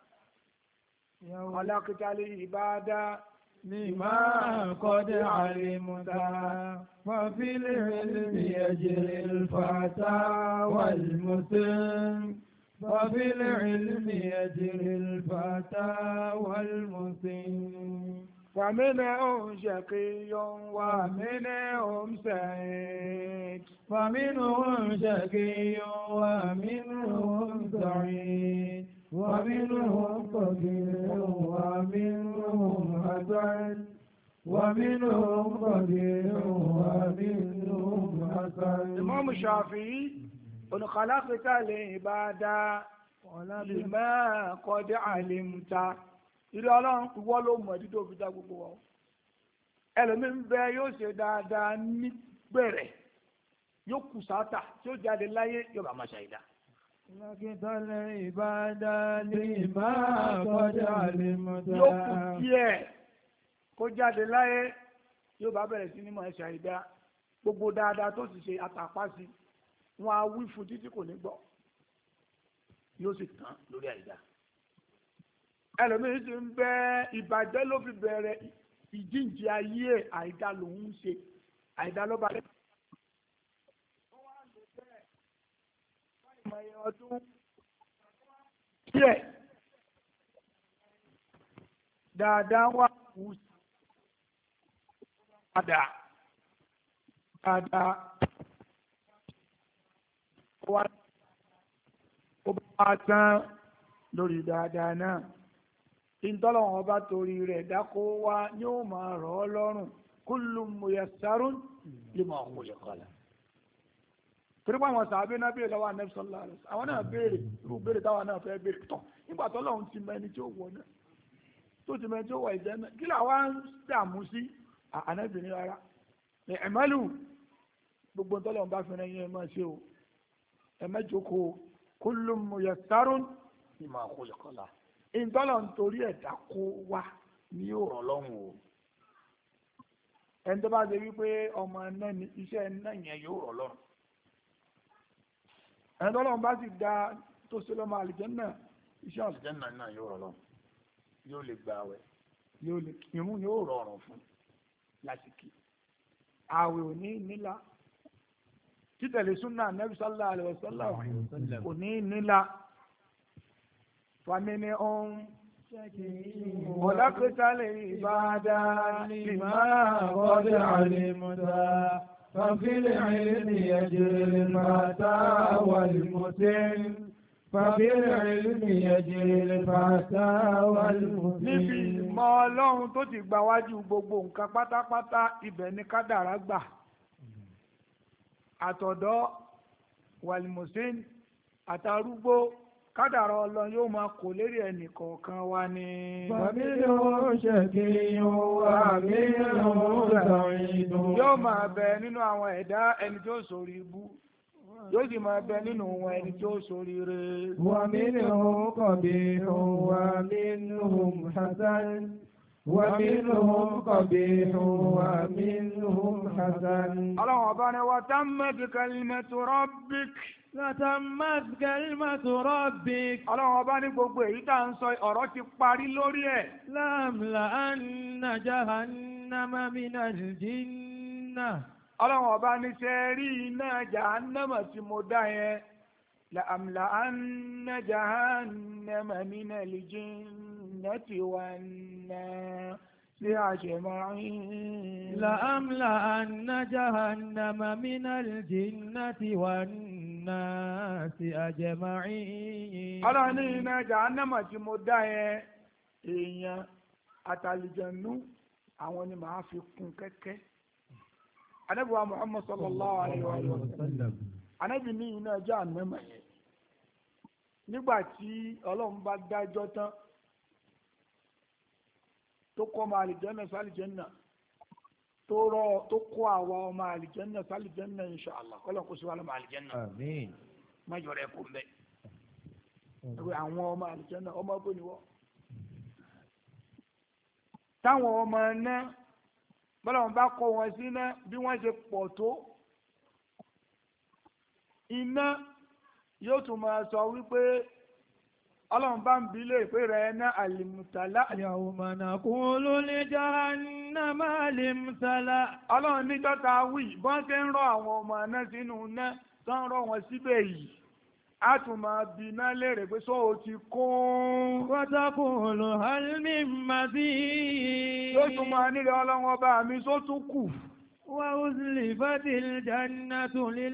Ọlákítálí ìbáadá لما قد علمت وفي العلم يجري الفتى والمسلم وفي العلم يجري الفتى والمسلم ومنهم شقي ومنهم سعيد ومنهم شقي ومنهم سعيد ومنهم قدير ومنهم حسن ومنهم قدير ومنهم حسن. الإمام الشافعي قل خلقت العباد لما قد علمت. Ìrẹ́ Ọlọ́run ìwọ ló mọ̀ ìdí tó fi dá gbogbo wa. Ẹlòmíín ń bẹ yóò ṣe dáadáa níbẹ̀rẹ̀ yóò kù sáátà tí ó jáde láyé yóò bá máa ṣàìdá. Lákìtọ́lẹ̀ ìbádá lè máa kọjá lè mọ̀dá. Yóò kù díẹ̀ kó jáde láyé yóò bá bẹ̀rẹ̀ sí ní máa ṣàìdá. Gbogbo dáadáa tó sì ṣe àtàpá sí wọn á wí fún títí kò ní gbọ́. Yóò sì tán lórí àìdá. Ẹlòmíín sì ń bẹ ìbàjẹ́ ló fi bẹ̀rẹ̀ ìjíǹde ayé àìdá lòun ń ṣe àìdá ló bá dé. Ọdún díẹ̀ dáadáa wà kú padà dáadáa wà ó bá tán lórí dáadáa náà. Ìtọ́lọ́wọ́n bá torí rẹ̀ dákó wá ní ó máa rọ̀ ọ́ lọ́rùn kullun muyassarun lima khuliqa lahu. Torí pé àwọn sàábé náà béèrè lọ́wọ́ Ànábì sallallahu alaihi wasallam àwọn náà béèrè irú béèrè táwọn náà fẹ́ béèrè tán nígbà tó lọ́hùn ti mọ ẹni tí ó wọ náà tó ti mọ ẹni tí ó wọ ìjẹ́ náà kí làwa ń dààmú sí Ànábì ní rárá ẹ̀mẹ́lù gbogbo tọ́lọ́hùn bá fẹ́ràn yín ẹ máa ṣe o ẹ má jókòó kullun muyassarun lima khuliqa lahu. Ìtọ́lọ̀ nítorí ẹ̀dá kó wá ní òrọ̀ lọ́rùn o. Ẹni tó bá ṣe wípé ọmọ náà ní iṣẹ́ náà yẹn yóò rọ̀ lọ́rùn. Ẹni tó lọ́run bá sì dá tó ṣe lọ́mọ àlìjẹ́nnà iṣẹ́ àlìjẹ́nnà náà yóò rọ̀ lọ́rùn. Yóò lè gba àwẹ̀, yóò lè kírun yóò rọrùn fún lásìkò. Àwẹ̀ ò ní nílá. Títẹ̀lé súnà Ànábì sallallahu alaihi wasallam kò ní nílá. ومنهم خلقت العباد لما قد علمت ففي العلم يجري الفتى والمسن ففي العلم يجري الفتى والمسن. Níbi ìmọ̀ Ọlọ́run tó ti gbà wájú gbogbo nǹkan pátápátá ibẹ̀ ni kádàrá gbà. Àtọ̀dọ́ wàlìmùsìn àtàrúgbó kádàrá Ọlọ́run yóò máa kò lérí ẹnì kọ̀ọ̀kan wa ni. فمنهم شقي ومنهم سعيد. yóò máa bẹ nínú àwọn ẹ̀dá ẹni tó sórí ibú yóò sì máa bẹ nínú wọn ẹni tó sórí rẹ̀. ومنهم قبيح ومنهم حسن ومنهم قبيح ومنهم حسن. Ọlọ́run ọba ni وتمت كلمة ربك. وتمت كلمة ربك. Ọlọ́run ọba ní gbogbo èyí tá à ń sọ ọ̀rọ̀ ti parí lórí ẹ̀. لأملأن جهنم من الجنة. Ọlọ́run ọba ní ṣe rí iná jahannama tí mo dá yẹn. لأملأن جهنم من الجنة والناس أجمعين. لأملأن جهنم من الجنة والناس أجمعين. Ọlọ́run ní iná jahannama tí mo dá yẹn èèyàn àtàlìjẹ̀nú àwọn ni màá fi kún kẹ́kẹ́. Ànábì wa Muhammad sallallahu alayhi wa sallam. Ànábì ní iná jahannama yẹn nígbà tí Ọlọ́run bá dájọ́ tán tó kọ́ ọmọ àlìjẹ́nà sálìjẹ́nà tó kọ́ àwa ọmọ àlìjẹ́nà sálìjẹ́nà inshallah kọ́lọ̀ kó sí wa lọ́mọ àlìjẹ́nà. Àmín. Májọ rẹ̀ kò ń bẹ̀. Àwọn ọmọ àlìjẹ́nà ọmọ bó ni wọ́n. Táwọn ọmọ náà bọ́lá wọn bá kọ́ wọn sí iná bí wọ́n ṣe pọ̀ tó iná yóò tún máa sọ wípé Ọlọ́run bá ń bi lé ìpè rẹ̀ ná àlìmùtálá. Yawma naqulu li jahannama limtala. Ọlọ́run ní dọ́ta wí bọ́n ṣe ń rọ àwọn ọmọ náà sínú iná tó ń rọ wọn síbẹ̀ yìí a tún máa bi iná léèrè pé sọ ò ti kún. Wa taqulu hal min mazid. Yóò tún máa nílẹ̀ Ọlọ́run ọba mi só tún kù. وأزلفت الجنة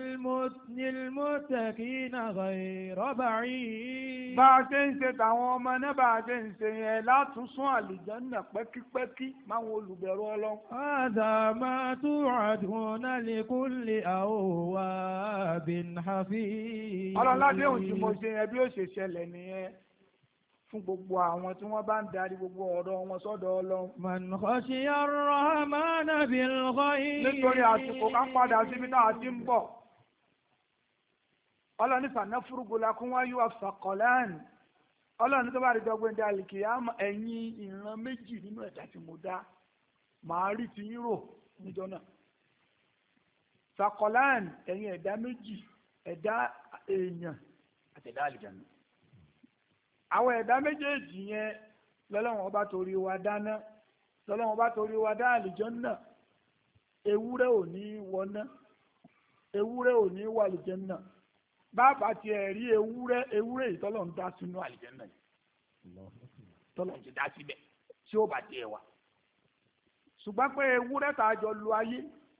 للمتقين غير بعيد. Bá a ṣe ń ṣe tàwọn ọmọ náà bá a ṣe ń ṣe yẹn látúnṣún àlìjánná pẹ́kípẹ́kí máwọn olùbẹ̀rù Ọlọ́run. هذا ما توعدون لكل أواب حفيظ. Ọlọ́ládé òun tí mo ṣe yẹn bí ó ṣe ṣẹlẹ̀ nìyẹn fún gbogbo àwọn tí wọ́n bá ń darí gbogbo ọ̀rọ̀ wọn sọ́dọ̀ Ọlọ́run. من خشي الرحمن بالغيب. Nítorí àsìkò ká padà síbi náà ti ń bọ̀. Ọlọ́run ní sanafrugu lakum wa ayyuha thaqalan. Ọlọ́run tó bá rí dọ́gbọ́n dá àlìkìyámà ẹ̀yin ìran méjì nínú ẹ̀dá tí mo dá màá rí ti yín rò níjọ́ náà. Thaqalan ẹ̀yin ẹ̀dá méjì ẹ̀dá èèyàn àti ẹ̀dá àlìjànnú. Àwọn ẹ̀dá méjèèjì yẹn lọ́lọ́wọ́n bá torí wa dáná lọ́lọ́wọ́n bá torí wa dá àlìjànnà. Ewúrẹ́ ò ní wọná ewúrẹ́ ò ní wọ àlìjànnà. Bàbá tiẹ̀ rí ewúrẹ́ ìtọ́lọ̀ ń dá sínú àlìjànnà yìí tọ́lọ̀ ń ti dá síbẹ̀ tí ó bá tiẹ̀ wà. Ṣùgbọ́n pé ewúrẹ́ tá a jọ lu ayé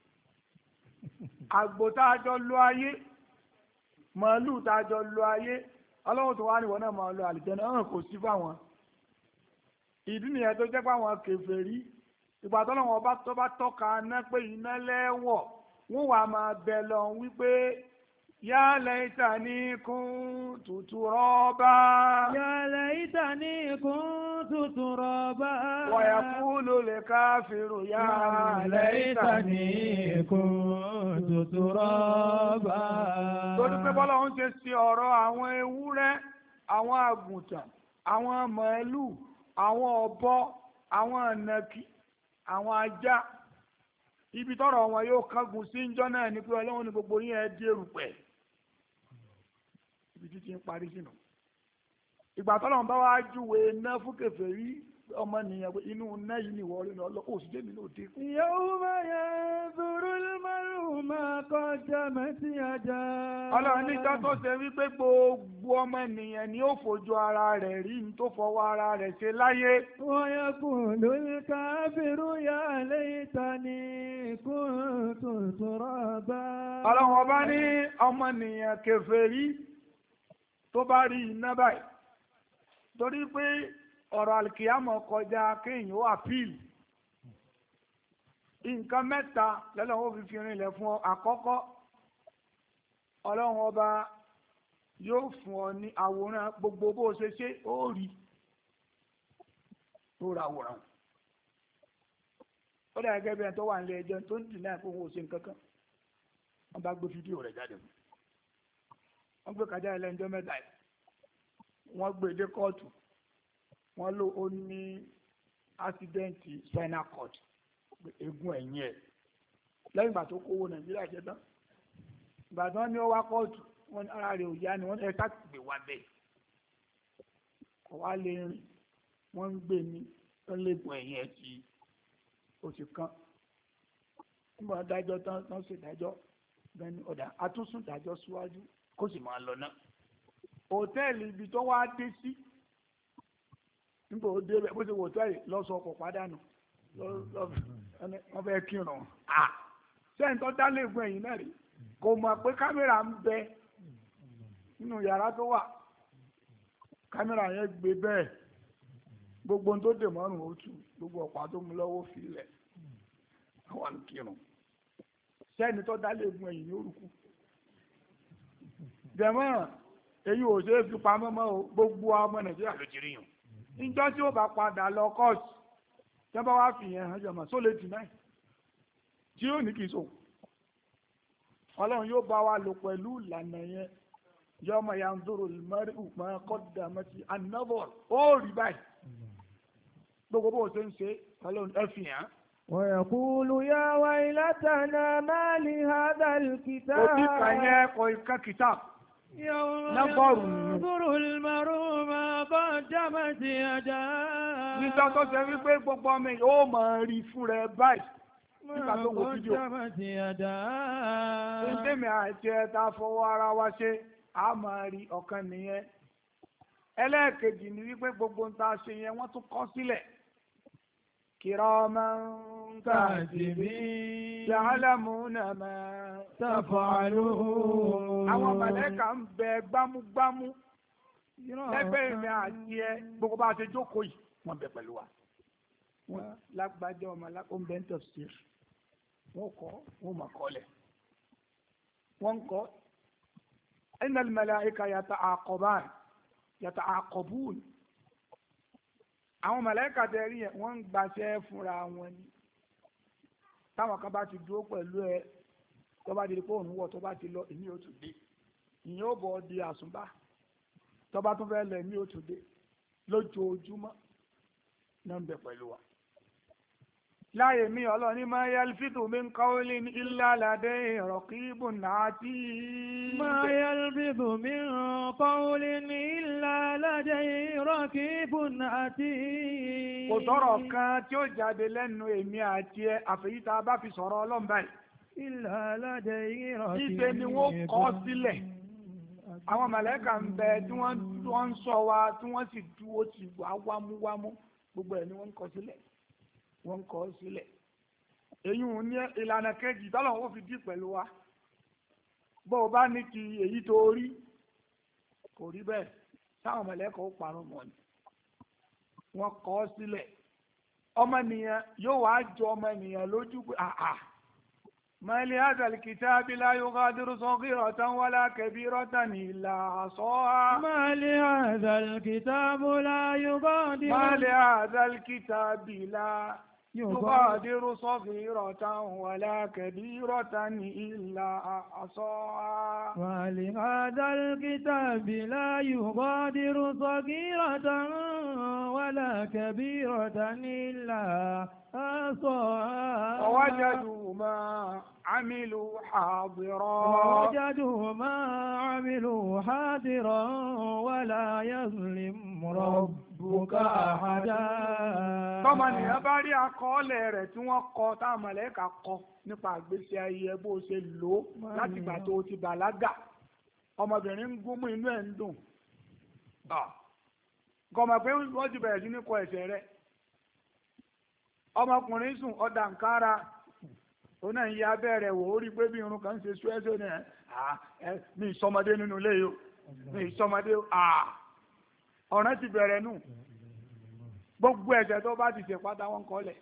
àgbò tá a jọ lu ayé màálù tá a jọ lu ayé Ọlọ́run tó wá níwọ̀n náà máa lọ àlìjànnà náà kò sí fáwọn. Ìdí nìyẹn tó jẹ́ pé àwọn kèfèrí ìgbà tọ́lọ́wọ́n tó bá tọ́ka ná pé iná lẹ́wọ̀ wọ́n wà máa bẹ̀ lọ wípé ya laitani kuntu turaba. Ya laitani kuntu turaba. Wa yaqulu al-kafiru ya laitani kuntu turaba. Torí pé bọ́lá ń ṣe sí ọ̀rọ̀ àwọn ewúrẹ́ àwọn àgùntàn àwọn màálù àwọn ọ̀bọ àwọn ànàkì àwọn ajá ibi tọ́rọ̀ wọn yóò kángun sí njọ́ náà ni pé Ọlọ́run ní gbogbo yín ẹ dérú pẹ̀ ibi títí ń parí sínú ìgbà tọ́lọ́run bá wá júwe iná fún kèfèrí ọmọ nìyẹn pé inú iná yìí nìwọ rí lọ òsì jẹ́mi náà dé. Yawma yanzuru al-mar'u ma qaddamat yadahu. Ọlọ́run nígbà tó ṣe wípé gbogbo ọmọ ènìyàn ni ó fojú ara rẹ̀ rí ní tó fọwọ́ ara rẹ̀ ṣe láyé. Wa yaqulu al-kafiru ya laytani kuntu turaba. Ọlọ́run ọba ní ọmọ ènìyàn kèfèrí tó bá rí iná báyìí torí pé ọ̀rọ̀ alìkìyàmọ̀ kọjá kéèyàn ó àpíìl nǹkan mẹ́ta lọ́lọ́wọ́ fi rinlẹ̀ fún ọ àkọ́kọ́ Ọlọ́run ọba yóò fún ọ ní àwòrán gbogbo bó ṣe ṣe ó rí tó ra àwòrán. ó dà gẹ́gẹ́ bí ẹni tó wà nílé ẹjọ́ tó ń dì náà kó wọ́n ṣe nǹkan kan wọ́n bá gbé fídíò rẹ̀ jáde fún wọ́n gbé kájà ẹlẹ́njọ́ mẹ́ta yìí wọ́n gbé dé kóòtù wọ́n ló ó ní ásídẹ́ǹtì spinal cord eegun ẹ̀yìn ẹ̀ lẹ́yìn ìgbà tó kówó nàìjíríà jẹ́ tán ìgbà tí wọ́n ní ó wá kóòtù wọ́n ara rẹ̀ ò yá ni wọ́n ẹ̀ ká gbé wá bẹ́ẹ̀ kọ̀ wá lè rìn wọ́n ń gbé ní lẹ́gùn ẹ̀yìn ẹ̀ tí ó ti kán nígbà dájọ́ tán ṣe dájọ́ bẹ́ẹ̀ni ọ̀dà àtúnṣùn dájọ́ síwájú kó sì máa lọ náà hòtẹ́ẹ̀lì ibi tó wá dé sí nígbà ó dé bó ṣe wò hòtẹ́ẹ̀lì lọ́sọ̀ ọkọ̀ pàdánù wọ́n fẹ́ kírun sẹ́yìn tó dá lẹ́gùn ẹ̀yìn náà rí kò mọ̀ pé kámẹ́rà ń bẹ nínú yàrá tó wà kámẹ́rà yẹn gbé bẹ́ẹ̀ gbogbo tó dè mọ́rùn ó tú gbogbo ọ̀pá tó mú lọ́wọ́ filẹ̀ àwọn kírun sẹ́ni tó dá lẹ́gùn ẹ̀yìn ní orúkú jẹ̀mọ́ èyí ò ṣe é fi pamọ́ mọ́ o gbogbo ọmọ nàìjíríà ló ti rí yàn níjọ́ tí ó bá padà lọ kọ́ọ̀sì tí wọ́n bá wá fi yẹn hàn jọmọ́ sólè tì náà tí yóò ní kì í so ọlọ́run yóò bá wa lò pẹ̀lú ìlànà yẹn yọmọ yanduru al-mar'u ma qaddamat an-nazar ó rí báyìí gbogbo bó ṣe ń ṣe ọlọ́run ẹ fi hàn. ويقول يا ويلتنا ما لهذا الكتاب. òbí kan yẹn kọ ìka kìtàb. ينظر المرء ما قدمت يداه. nígbà tó ṣe wípé gbogbo ọmọ yìí ó máa rí fún rẹ báyìí nígbà tó wo fídíò. ṣéǹtẹ̀mí àti ẹ̀ta fọwọ́ ara wa ṣe a máa rí ọ̀kan nìyẹn. ẹlẹ́ẹ̀kejì ni wípé gbogbo ń ta ṣe yẹn wọ́n tún kọ sílẹ̀. كراما كاتبين يعلمون ما تفعلون. àwọn màláíkà ń bẹ gbámúgbámú lẹ́gbẹ̀ẹ́ mi àti ẹ gbogbo bá a ṣe jókòó yìí wọ́n bẹ pẹ̀lú wa. wọ́n lágbájá ọmọ alákòóńbẹ́ ń tafsir wọ́n kọ́ wọ́n mọ̀ kọ́lẹ̀ wọ́n kọ́ innal malaika yata'aqabun. àwọn màláíkà tẹ̀rí yẹn wọ́n ń gbaṣẹ́ fúnra wọn ni táwọn kan bá ti dúró pẹ̀lú ẹ tó bá di pé òun wọ̀ tó bá ti lọ èmi ò tún dé ìyẹn ò bọ̀ di àsùnbà tó bá tún fẹ́ lọ èmi ò tún dé lójoojúmọ́ náà ń bẹ pẹ̀lú wa. láyé mi ọlọ́ni ma yalfidu min qawlin illa ladayhi raqibun atid. ma yalfidu min qawlin illa ladayhi raqibun atid. kò sọ̀rọ̀ kan tí ó jáde lẹ́nu èmi àti ẹ àfẹ́yí tá a bá fi sọ̀rọ̀ ọlọ́run báyìí. illa ladayhi raqibun. ìṣe ni wọ́n kọ sílẹ̀. àwọn màláíkà ń bẹ tí wọ́n ń sọ wa tí wọ́n sì dúró ti wá wámúwámú gbogbo ẹ̀ ni wọ́n ń kọ sílẹ̀. wọ́n kọ́ sílẹ̀ èyí ò ní ìlànà kejì tọ́lọ̀ ó fi dí pẹ̀lú wa bó o bá ní kí èyí tó rí kò rí bẹ́ẹ̀ táwọn mọ̀lẹ́kọ̀ ó parun mọ́ ni wọ́n kọ́ sílẹ̀ ọmọnìyàn yóò wá jọ ọmọnìyàn lójú pé àà ما لهذا الكتاب لا يغادر صغيرة ولا كبيرة إلا أحصاها. ما لهذا الكتاب لا يغادر. ما لهذا الكتاب لا يغادر صغيرة ولا كبيرة إلا أحصاها. ما لهذا الكتاب لا يغادر صغيرة ولا كبيرة إلا أحصاها. ووجدوا ما عملوا حاضرا. ووجدوا ما عملوا حاضرا ولا يظلم ربك أحدا. tọ́mọ nìyẹn bá rí àkọọ́lẹ̀ rẹ̀ tí wọ́n kọ táwọn mọ̀lẹ́kà kọ nípa àgbésí ayé bó ṣe lò ó láti ìgbà tó ti bàlágà ọmọbìnrin ń gúnmú inú ẹ̀ ń dùn gọmọ pé wọ́n ti bẹ̀rẹ̀ sí ní kọ ẹ̀ṣẹ̀ rẹ̀ ọmọkùnrin sùn ọ̀dà nkárá òun náà ń ya abẹ́rẹ́ wò ó rí pé bí irun kan ń ṣe ṣúẹ́ṣẹ́ ní ẹ̀ mi ìsọmọdé nínú ilé yìí mi ìsọmọdé ọ̀ràn ti bẹ̀rẹ̀ nù gbogbo ẹ̀ṣẹ̀ tó bá ti ṣe pátá wọn kọ́lẹ̀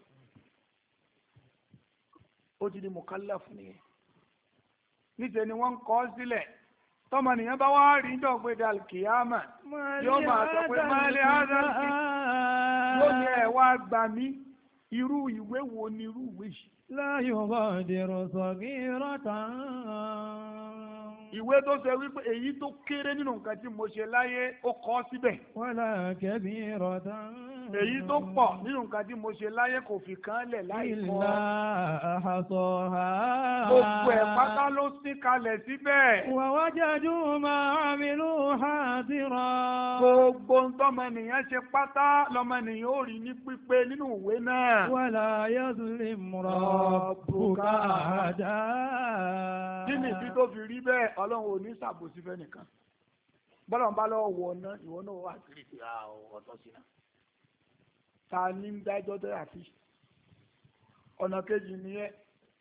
ó ti di mukallaf nìyẹn níṣẹ́ ni wọ́n ń kọ́ sílẹ̀ tọmọnìyàn bá wá rí dọ̀gbé dàlkìyàmà yóò máa sọ pé máàlẹ́ àdáǹkì yóò ní ẹ̀ wá gbà mí irú ìwé wo ni irú ìwé yìí. la yughadiru saghiratan. ìwé tó ṣe wípé èyí tó kéré nínú nǹkan tí mo ṣe láyé ó kọ síbẹ̀. wala kabiratan. èyí tó pọ̀ nínú nǹkan tí mo ṣe láyé kò fi kan lẹ̀ láì kọ́. illa ahsaha. gbogbo ẹ̀ pátá ló sí kalẹ̀ síbẹ̀. wa wajadu ma amilu hadira. gbogbo ntọ́mọnìyàn ṣe pátá lọ́mọnìyàn ó rí ní pípé nínú ìwé náà. wala yazlim rabbuka ahada. kí ni ìdí tó fi rí bẹ́ẹ̀ ọlọ́run ò ní ṣàbòsí fẹ́ nìkan. bọ́lá ń bá lọ́wọ́ wọ ọ̀nà ìwọ náà wà kiri pé ọ̀tọ̀ sí náà. ta ní ń dájọ́ tó yà fi. ọ̀nà kejì nìyẹn.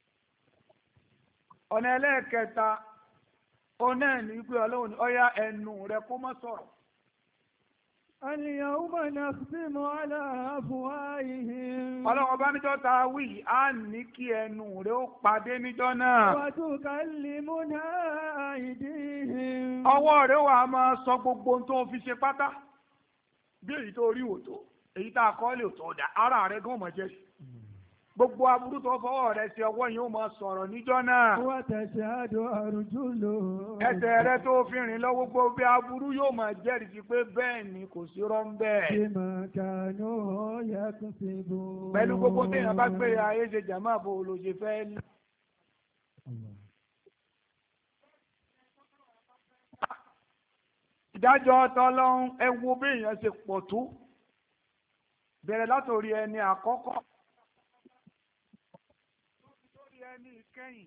ọ̀nà ẹlẹ́ẹ̀kẹta ọ̀nà ẹ̀ ní pé ọlọ́run ní ọ̀yá ẹnu rẹ kó má sọ̀rọ̀. al-yawma nakhtimu ala afwahihim. ọlọ́run ọba níjọ́ ta wí á ní kí ẹnu rẹ ó padé níjọ́ náà. wa tukallimuna aydihim. ọwọ́ rẹ wà á máa sọ gbogbo ohun tó fi ṣe pátá. bí èyí tó rí wò tó èyí tá a kọ́ lè tó dà ara rẹ gan mọ̀ jẹ́ sí. gbogbo aburú tó fọwọ́ rẹ sí ọwọ́ yìí ó máa sọ̀rọ̀ níjọ́ náà. wa tashhadu arjuluhum. ẹsẹ̀ rẹ tó fi rìn lọ gbogbo bí aburú yóò máa jẹ́rìí sí pé bẹ́ẹ̀ ni kò sí rọ́ ń bẹ́ẹ̀. bima kanu yaksibun. pẹ̀lú gbogbo téèyàn bá gbé ayé ṣe jàmáà bò ló ṣe fẹ́ ní. ìdájọ́ tọ́lọ́hún ẹ wo bí èèyàn ṣe pọ̀ tó bẹ̀rẹ̀ látòrí ẹni àkọ́kọ́ lórí ẹni ìkẹyìn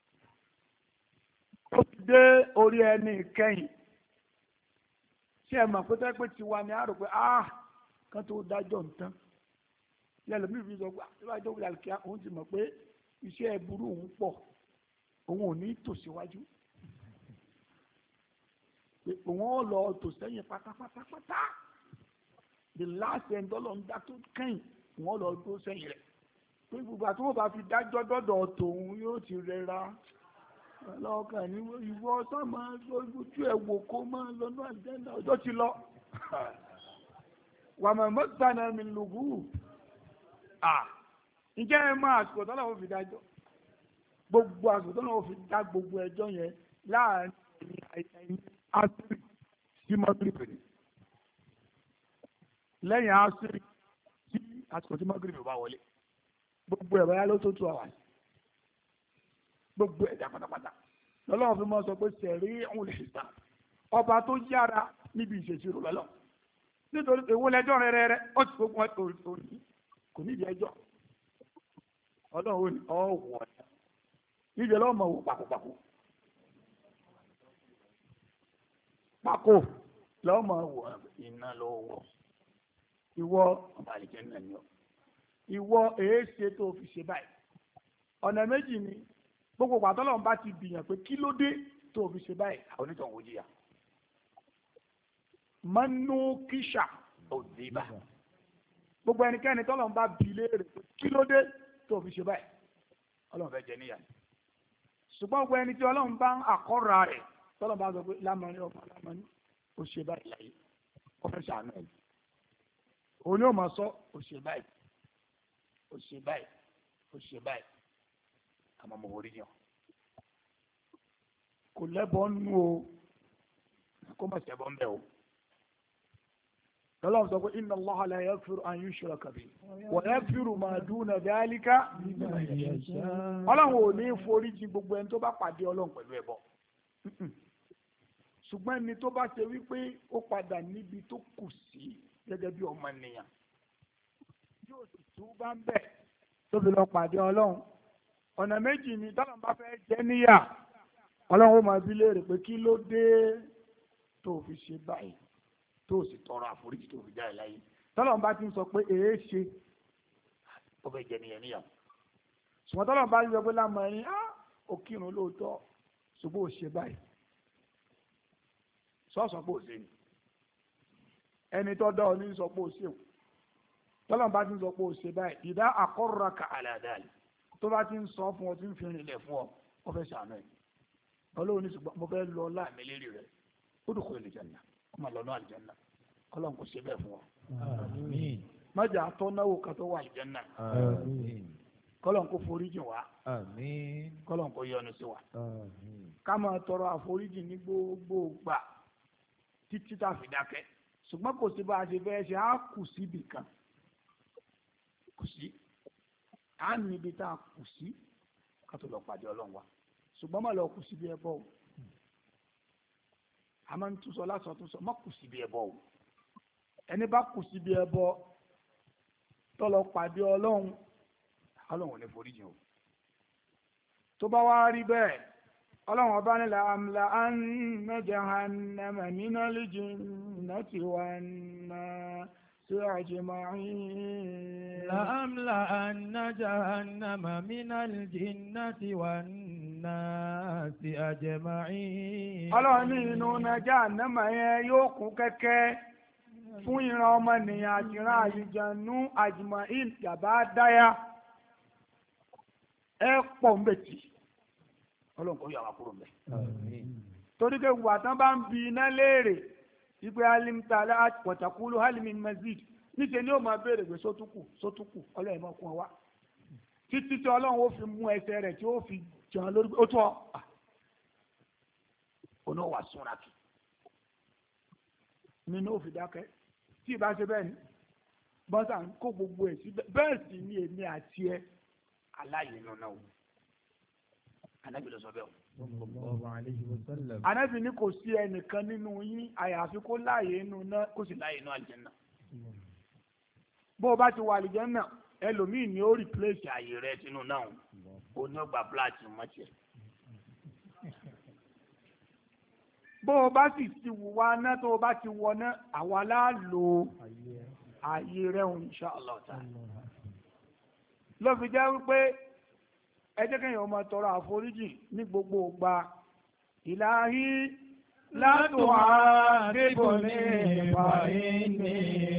ó ti dé orí ẹni ìkẹyìn ṣé ẹ mọ̀ pé tẹ́ pé tiwa ni a rò pé kan tó dájọ́ nǹkan lẹ́lọ́mí fi sọ pé àtiwájú òwúlẹ̀ àlùkìyà òun ti mọ̀ pé iṣẹ́ ẹ̀bùrú òun pọ̀ òun ò ní tòsíwájú pé òun ó lọ tò sẹ́yìn pátápátápátá the last end dollar ń dá tó kẹ́yìn òun ó lọ tó sẹ́yìn rẹ̀ pé gbogbo àti wọn bá fi dájọ́ dọ́dọ̀ tòun yóò ti rẹra lọ́kàn ní ìwọ sọ́mọ ojú ẹ̀ wò kó máa lọ ní àjẹ́ńdà ọjọ́ ti lọ wàmọ̀ mọ́sánà mi lùgù ǹjẹ́ ẹ máa àsìkò tó lọ́wọ́ fi dájọ́ gbogbo àsìkò tó lọ́wọ́ fi dá gbogbo ẹjọ́ yẹn láàrin ẹ̀yìn asiri sí mọ́gìrìbì lẹ́yìn asiri sí àsìkò tí mọ́gìrìbì bá wọlé gbogbo ẹ̀ báyá ló tó 2 hours gbogbo ẹ̀dá pátápátá lọ́lọ́wọ́ fi mọ́ sọ pé sẹ̀rí òun lè sà ọba tó yára níbi ìṣèṣirò lọ́lọ́ nítorí èwo lẹ́jọ́ rẹ̀ ó ti gbogbo òní kò ní ìdí ẹjọ́ ọlọ́run ní ọ̀wọ̀ níbi ọlọ́run mọ̀ wò pàkópàkó pákó lọ́mọ wò iná lọ́wọ́ ìwọ ọba àlejò náà ni ọ ìwọ èéṣe tó fi ṣe báyìí ọ̀nà méjì ni gbogbo pàtọ́lọ́run bá ti bìyàn pé kí ló dé tó fi ṣe báyìí àwọn onítọ̀ wò jìyà mọ́nú kíṣà òdìbà gbogbo ẹnikẹ́ni tọ́lọ́run bá bi léèrè pé kí ló dé tó fi ṣe báyìí ọlọ́run fẹ́ jẹ níyà ṣùgbọ́n gbogbo ẹni tí ọlọ́run bá ń àkọ́ra rẹ̀ tọ́lọ́run bá sọ pé lámọ́ni ọmọ lámọ́ni ó ṣe báyìí láyé ó fẹ́ ṣàánú ẹ̀ òun ni ó máa sọ ó ṣe báyìí ó ṣe báyìí ó ṣe báyìí àmọ́ mo wòrí yàn kò lẹ́bọ̀ nú o kó má ṣẹbọ ń bẹ̀ o lọ́lọ́run sọ pé inna Allaha la yaghfiru an yushraka bihi wa yaghfiru ma duna dhalika ọlọ́run ò ní forí jì gbogbo ẹni tó bá pàdé ọlọ́run pẹ̀lú ẹbọ ṣùgbọ́n ẹni tó bá ṣe wípé ó padà níbi tó kù sí gẹ́gẹ́ bí ọmọ ènìyàn yóò sì tún bá ń bẹ̀ tó fi lọ pàdé ọlọ́run ọ̀nà méjì ni tọ́lọ́run bá fẹ́ jẹ́ níyà ọlọ́run ó máa bi léèrè pé kí ló dé tó fi ṣe báyìí tó sì tọrọ àforíjì tó fi jáde láyé tọ́lọ́run bá ti ń sọ pé èé ṣe ó fẹ́ jẹ́ níyà níyàwó ṣùgbọ́n tọ́lọ́run bá ti sọ pé lámọ̀ ẹni ó kírun lóòótọ́ ṣùgbọ́n ó ṣe báyìí sọ́ọ̀sọ̀ pé ó ṣe ni ẹni tó dá ọ ní sọ pé ó ṣe o tọ́lọ́run bá ti ń sọ pé ó ṣe báyìí ìdá àkọ́rọ̀ka àlàdàlì tó bá ti ń sọ fún ọ tí ń fi rìnlẹ̀ fún ọ ó fẹ́ ṣàánú ẹ̀ ọlọ́run ní ṣùgbọ́n mo fẹ́ lọ láàmì lérí rẹ̀ ó dùn kó lè jẹ́nà kó máa lọ náà àlìjẹ́nà ọlọ́run kò ṣe bẹ́ẹ̀ fún ọ. Àmín. májà tó náwó kan tó wà àlìjẹ́nà. Àmín. kọ́lọ́n kó foríjì wá. Àmín. kọ́lọ́n kó yọ́nú sí wa. Àmín. ká máa tọrọ àforíjì ní gbogbo gbà títí tá a fi dákẹ́ ṣùgbọ́n kò sí bá a ṣe fẹ́ ṣe á kù síbì kan kù sí á níbi tá a kù sí ká tó lọ pàdé ọlọ́run wa ṣùgbọ́n má lọ kù síbi ẹbọ o a máa ń túnṣọ lásán túnṣọ má kù síbi ẹbọ o ẹni bá kù síbi ẹbọ tó lọ pàdé ọlọ́run ọlọ́run ò ní foríjì o tó bá wá rí bẹ́ẹ̀ ọlọ́run ọba ní la'amla jahannama minal jinnati wan nasi ajma'in. لأملأن جهنم من الجنة والناس أجمعين. ọlọ́run ní inú jahannama yẹn yóò kún kẹ́kẹ́ fún ìran ọmọnìyàn àti ìran àlùjànnú ajma'in yàbá dáyà ẹ pọ̀ ń bẹ̀tì ọlọ́run kò yà wá kúrò mẹ́. torí pé wà tán bá ń bi iná léèrè ìgbé alimtala pọ̀tàkùlù halimin mazid níṣẹ́ ni ó máa béèrè pé sótúkù ọlọ́run máa kún ọ wá títí tí ọlọ́run ó fi mú ẹsẹ̀ rẹ̀ tí ó fi jàn lórí ó tún ọ òun náà wà súnra kì nínú ó fi dákẹ́ tí ì bá ṣe bẹ́ẹ̀ ni bọ́sà ń kó gbogbo ẹ̀ sí bẹ́ẹ̀ sì ni èmi àti ẹ aláyè nínú o anabi ló sọ bẹ́ẹ̀ o. anabi ní kò sí ẹnìkan nínú yín àyàfi kó láàyè inú náà kó sì láàyè inú àlìjẹ́nà. bó o bá ti wà àlìjẹ́nà ẹlòmíì ni ó rìpléṣì àyè rẹ sínú náà o ní ọgbà bíláàtì mọ́tì. bó o bá sì ti wùwá náà tó o bá ti wọ náà àwa láàlò àyè rẹ o insha Allah ta'ala. ló fi jẹ́ wípé ẹ jẹ́ kéèyàn ọmọ tọrọ àforíjì ní gbogbo ìgbà ìlàhí látòwà débò ní ìfàyínní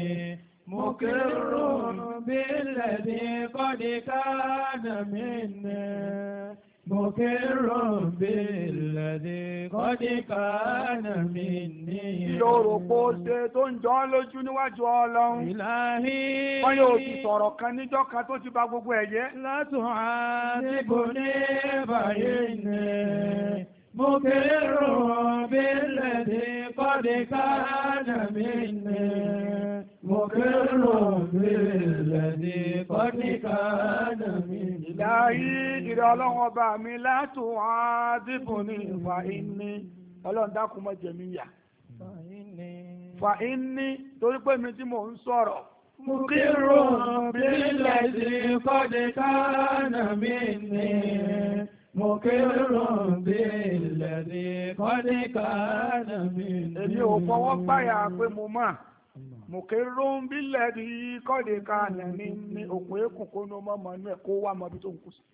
مقر بالذي قد كان مني مقر بالذي قد كان مني. ìlòròpó ṣe tó ń jọ lójú níwájú ọlọ́run. ìlàhí. wọ́n yóò ti sọ̀rọ̀ kan níjọ́ kan tó ti bà gbogbo ẹ̀ jẹ́. látùhàdìbòní fàyínní مقر بالذي قد كان مني مقر بالذي قد كان مني. ìlàhí ìrẹ́ ọlọ́run ọba mi látùhàdìbòní fàyínní ọlọ́run dákun má jẹ mí yà. fàyínní torí pé mi tí mò ń sọ̀rọ̀. مقر بالذي قد كان مني مقر بالذي قد كان مني. èmi ò fọwọ́ gbáyà pé mo mà مقر بالذي قد كان مني òkú èkùn kó ní ọmọ ọmọ inú ẹ̀ kó wá mọ ibi tó ń kù sí.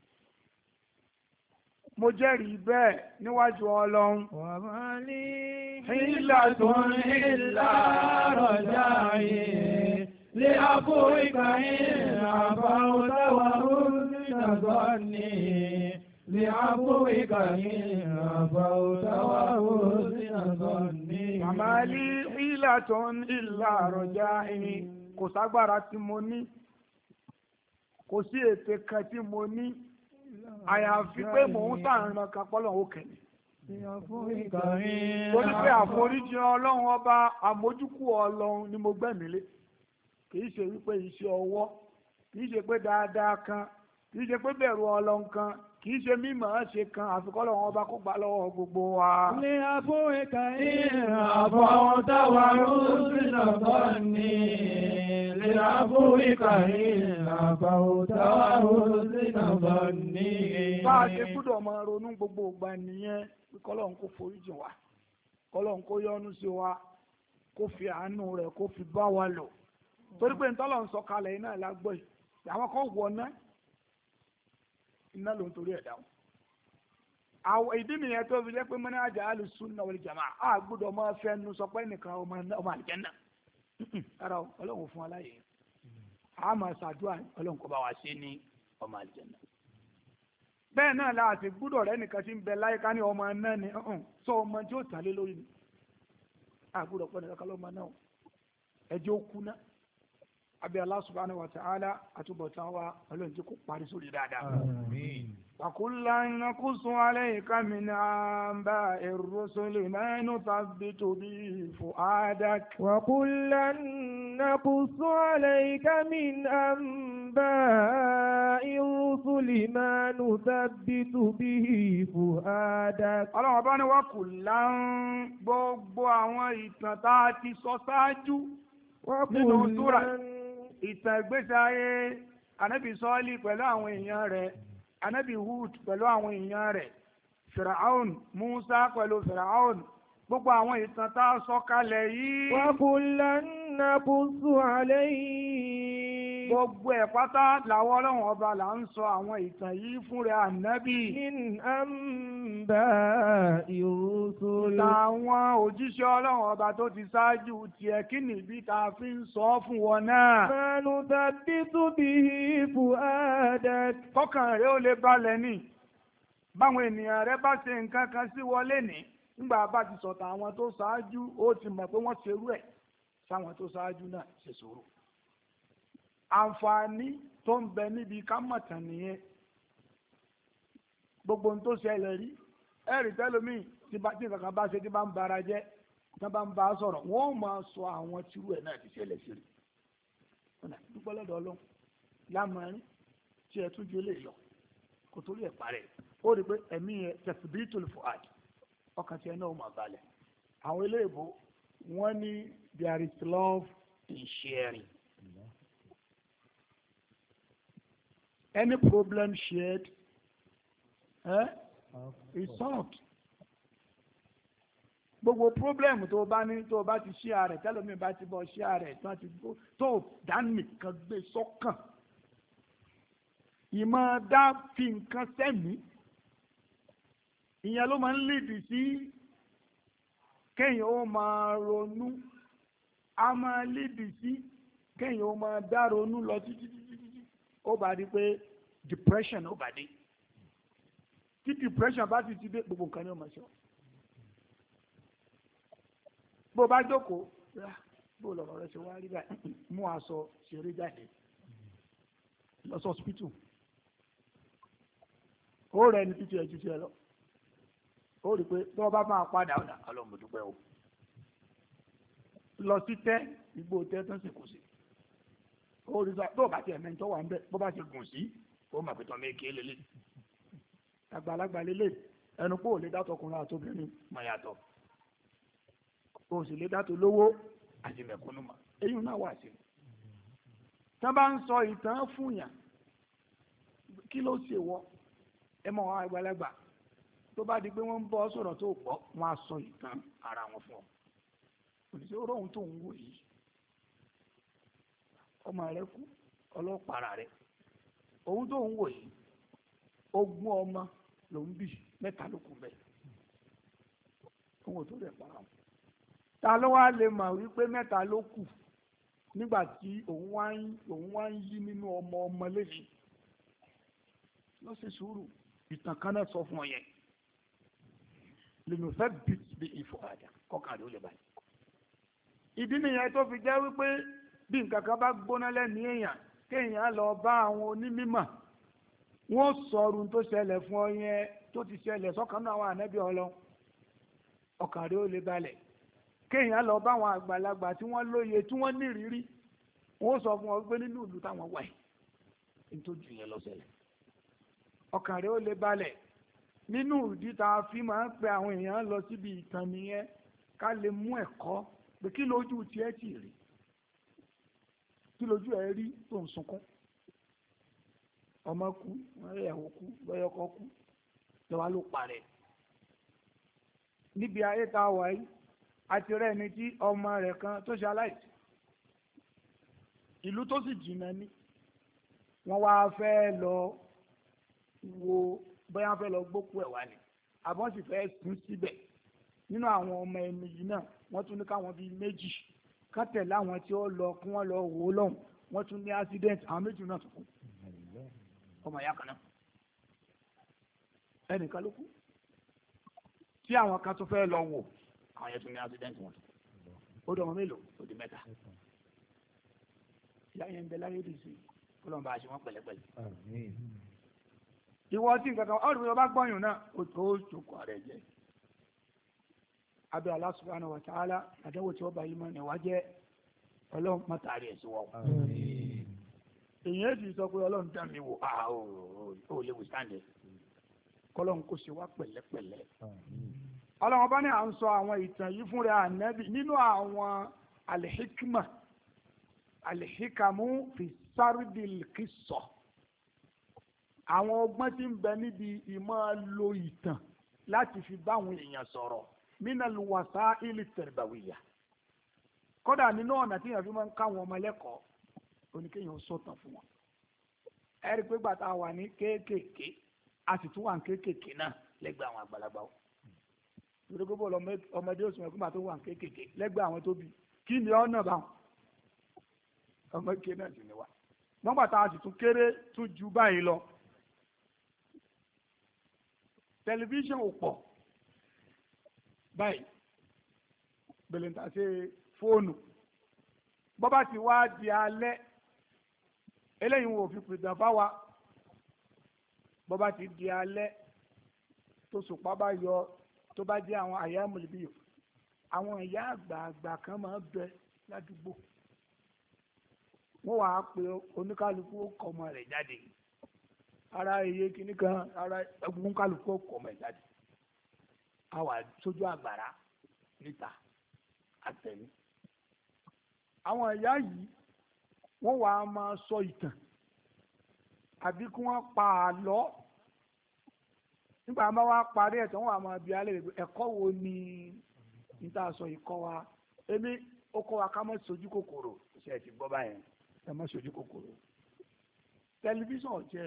mo jẹ́rìí bẹ́ẹ̀ níwájú ọlọ́run. وما لي حيلة إلا رجائي لعفوك إن عفوت وحسن ظني لعفوك إن عفوت وحسن ظني. وما لي حيلة إلا رجائي kò ságbára tí mo ní kò sí ète kan tí mo ní àyàfi pé mò ń sàrànà kápọ́lọ̀ ó kẹ̀lé. torí pé àforíjì ọlọ́run ọba àmójúkú ọlọ́run ni mo gbẹ̀mí lé kìí ṣe wípé iṣẹ́ ọwọ́ kìí ṣe pé dáadáa kan kìí ṣe pé bẹ̀rù ọlọ́run kan kìí ṣe mímọ̀ ṣe kan àfikọ́ lọ́wọ́ ọba kó gbà lọ́wọ́ gbogbo wa. ní àfọwẹ́ka àfọwọ́táwà rúṣìnà bọ́ọ̀nì ní àfọwẹ́ka àfọwọ́táwà rúṣìnà bọ́ọ̀nì. bá a ṣe gbọ́dọ̀ máa ronú gbogbo ìgbà nìyẹn kọ́lọ́run kó foríjì wa kọ́lọ́run kó yọ́nú sí wa kó fi àánú rẹ̀ kó fi bá wa lò torí pé ntọ́lọ̀ ń sọ kalẹ̀ iná lágbọ́ yìí àwọn kan wọ̀ ná iná ló ń torí ẹ̀ dáhùn. àwọn ìdí nìyẹn tó fi jẹ́ pé mọ́ni àjà alùsùnà wal jamaa á gbọ́dọ̀ máa fẹnu sọ pé nìkan ọmọ àlìjẹ́nà ara ọlọ́run fún aláyè á máa ṣàdúrà ọlọ́run kó bá wa ṣe ní ọmọ àlìjẹ́nà. bẹ́ẹ̀ náà láti gbúdọ̀ rẹ nìkan tí ń bẹ láyé ká ní ọmọ náà ni sọ ọmọ tí ó tàlé lórí ni àgbúdọ̀ pọ̀ nìkan lọ́mọ náà ẹjọ́ kú náà àbí Allah subhanahu wa ta'ala àtúbọ̀tán wa ọlọ́run tí kò parí sórí dáadáa. Àmín. وكلا نقص عليك من أنباء الرسل ما نثبت به فؤادك وكلا نقص عليك من أنباء الرسل ما نثبت به فؤادك. ọlọ́run bá ní wa kullan gbogbo àwọn ìtàn tá a ti sọ ṣáájú nínú súrà ìtàn ìgbésí ayé ànábì Sọ́ọ́lì pẹ̀lú àwọn èèyàn rẹ̀ anabi Hud pẹ̀lú àwọn èèyàn rẹ̀ Firaun Musa pẹ̀lú Firaun gbogbo àwọn ìtàn tá a sọ kalẹ̀ yìí. wa kullan naqussu alayhi. gbogbo ẹ̀ pátá làwọn ọlọ́run ọba là ń sọ àwọn ìtàn yìí fún rẹ̀ ànábì. min anba'i rusul. làwọn òjíṣẹ́ ọlọ́run ọba tó ti ṣáájú tiẹ̀ kí nìbí tá a fi ń sọ fún wọn náà. ma nuthabbitu bihi fu'adak. kọ́kàn rẹ̀ ó lè balẹ̀ ní báwọn ènìyàn rẹ̀ bá ṣe nǹkan kan sí wọlé ní nígbà bá ti sọ̀tà àwọn tó ṣáájú ó ti mọ̀ pé wọ́n ṣerú ẹ̀ sáwọn tó ṣáájú náà ṣe sùúrù. àǹfààní tó ń bẹ níbi ká mọ̀tàn nìyẹn gbogbo ohun tó ṣẹlẹ̀ rí ẹ̀rì tẹ́lómi tí nǹkan bá ṣe tí bá ń bara jẹ́ tí wọ́n bá ń bá a sọ̀rọ̀ wọ́n máa sọ àwọn tírú ẹ̀ náà ti ṣẹlẹ̀ sí rí. ọ̀nà dúpẹ́ lọ́dọ̀ ọlọ́run lámọ̀rin tí ẹ tún ju eléyìí lọ kò torí ẹ̀ parẹ́ ó rí i pé ẹ̀mí yẹn tasbitul fuad ọkàn tí ẹ náà máa balẹ̀. àwọn eléèbó wọ́n ní there is love in sharing. Any problem shared is solved. gbogbo problem tó bá ní tó bá ti share rẹ̀ tẹ́lómi bá ti bọ́ share rẹ̀ tó dánìkan gbé sọ́kàn ìmọ̀ dá fi nǹkan sẹ́mi ìyẹn ló máa ń lìdì sí kéèyàn ó máa ronú a máa lìdì sí kéèyàn ó máa dá ronú lọ títí ó bá di pé depression ó bá dé tí depression bá ti dé gbogbo nǹkan ní ọmọ ṣe bó bá jókòó bó lọ̀rọ̀ rẹ ṣe wá rí báyìí mú aṣọ ṣeré jáde lọ sí hospital ó rẹ ní títí ẹ ju tiẹ̀ lọ ó rí i pé tó bá máa padà ọ̀dà ọlọ́mọdúpẹ́ o lọ sí tẹ́ igbó tẹ́ tó ń sìnkú sí ó rí sọ tó bá tiẹ̀ mẹ́ńtọ́ wà ń bẹ́ bó bá ti gùn sí ó mà pé tán méèké lélẹ̀ àgbàlagbà lélẹ̀ ẹnu pé ò lè dátọ̀ ọkùnrin àtobìnrin mọ̀ yàtọ̀ ó sì lè dátọ̀ lówó àti mẹ̀kúnnù mọ̀ èyí náà wà sí i tí wọ́n bá ń sọ ìtàn fún yàn kí ló ṣe wọ́ ẹ mọ̀ wọn àgbàlagbà tó bá di pé wọ́n ń bọ́ sọ̀rọ̀ tó gbọ́ wọn á sọ ìtàn ara wọn fún ọ òṣìṣẹ́ ọlọ́run tó ń wò yìí ọmọ rẹ kú ọlọ́pàá rẹ òun tó ń wò yìí ogún ọmọ ló ń bì mẹ́ta ló kù bẹ́ẹ̀ òun ò tó rẹ̀ para wọn ta ló wá lè mọ̀ wípé mẹ́ta ló kù nígbà tí òun wá ń yí nínú ọmọ lẹ́yìn lọ sí sùúrù ìtàn kan náà sọ fún ọ yẹn lèmi fẹ́ bí ìfọ̀ àjà kọ́kàn rẹ̀ ó lè báyìí. ìdí nìyẹn tó fi jẹ́ wípé bí nǹkan kan bá gbóná lẹ́nu èèyàn kéèyàn lọ bá àwọn onímọ̀ wọ́n sọ̀rọ̀ tó ṣẹlẹ̀ fún ọ yẹn tó ti ṣẹlẹ̀ sọ́kàn náà àwọn ànábì ọlọ́ ọkàn rẹ̀ ó lè balẹ̀ kéèyàn lọ bá àwọn àgbàlagbà tí wọ́n lóye tí wọ́n nírìírí wọ́n sọ fún ọ pé nínú ìlú táwọn wà yìí nítorí yẹn lọ ṣẹlẹ̀ ọkàn rẹ̀ ó lè balẹ̀ nínú ìdí tá a fi máa ń pe àwọn èèyàn lọ síbi ìtàn nìyẹn ká lè mú ẹ̀kọ́ pé kí lójú tiẹ̀ tì rí kí lójú ẹ̀ rí tó ń sunkún ọmọ kú ẹ̀yàwó kú lọ́yọ́kọ́ kú lọ́wọ́ ló parẹ́ níbi ayé tá a wà yìí àti rẹ̀ ni tí ọmọ rẹ̀ kan tó ṣe aláìsí ìlú tó sì jìnnà ní wọ́n wá fẹ́ lọ wo bóyá fẹ́ lọ gbókú ẹ̀ wá ni àbọ̀n sì fẹ́ sùn síbẹ̀ nínú àwọn ọmọ ẹni yìí náà wọ́n tún ní káwọn bíi méjì ká tẹ̀lé àwọn tí ó lọ kí wọ́n lọ wò ó lọ́hùn wọ́n tún ní accident àwọn méjì náà tún kú ọmọ ìyá kan náà ẹnìkan ló kú tí àwọn kan tó fẹ́ lọ wò àwọn yẹn tún ní accident wọn ó dọ̀mọ́ mélòó ó di mẹ́ta ìyá yẹn ń bẹ láyé dì sí kó lọ́n bá a ṣe wọ́n pẹ̀lẹ́pẹ̀lẹ́ ìwọ tí nǹkan kan ọ̀rùn yóò bá gbọ́yùn náà ó tó jókòó rẹ̀ jẹ́ abẹ́ Allah subhanahu wa ta'ala àdéhùn tí wọ́n bá yí mọ́ ẹ̀wá jẹ́ ọlọ́run mọ́tàrí ẹ̀ sí wọ́n. èyàn ti sọ pé ọlọ́run dá mi wò ó lè wù sáǹdẹ̀ kọ́lọ́run kò ṣe wá pẹ̀lẹ́pẹ̀lẹ́. ọlọ́run bá ní à ń sọ àwọn ìtàn yìí fúnra ànábì nínú àwọn alihikima alihikamu fi sárdìl kìsọ àwọn ọgbọ́n tí ń bẹ níbi ìmọ̀ lo ìtàn láti fi báwọn èèyàn sọ̀rọ̀ minal wasaili tarbawiya kódà nínú ọ̀nà tí èèyàn fi máa ń káwọn ọmọ ẹlẹ́kọ̀ọ́ oníkéèyàn sọ̀tàn fún wọn ẹ̀rí pé gbàtà wà ní kéékèèké a sì tún wà ní kéékèèké náà lẹ́gbẹ̀ẹ́ àwọn àgbàlagbà o lórí gbogbo ọmọdé oṣù mẹ́fún bàtà wà ní kéékèèké lẹ́gbẹ̀ẹ́ àwọn tó bí kí ni ọ̀nà bá wọn ọmọ ké náà sì ni wà nọ́mbà tá a sì tún kéré tún ju báyìí lọ tẹlifíṣàn ò pọ̀ báyìí bẹ̀lẹ̀ntà ṣe fóònù bọ́bá ti wá di alẹ́ eléyìí wò fi pìtàn fáwa bọ́bá ti di alẹ́ tó sùpá bá yọ tó bá jẹ́ àwọn àyà mọ̀lẹ́bí àwọn ìyá àgbààgbà kan máa bẹ ládùúgbò wọ́n wàá pe oníkálukú kọ́mọ rẹ̀ jáde ara iye kìíní kan ara ẹgbùn kálukú kọ́mọ rẹ̀ jáde àwa sójú àgbàrá níta àtẹ̀mí àwọn ìyá yìí wọ́n wàá máa sọ ìtàn àbí kí wọ́n pa àlọ́ nígbà máa wá parí ẹ̀ tí wọ́n wàá máa bi alẹ́ ẹ̀kọ́ wo ni níta sọ ìkọ́ wa èmi ó kọ́ wa ká má sojú kòkòrò ṣe é ti gbọ́ báyẹn ẹ má sojú kòkòrò tẹlifíṣàn jẹ́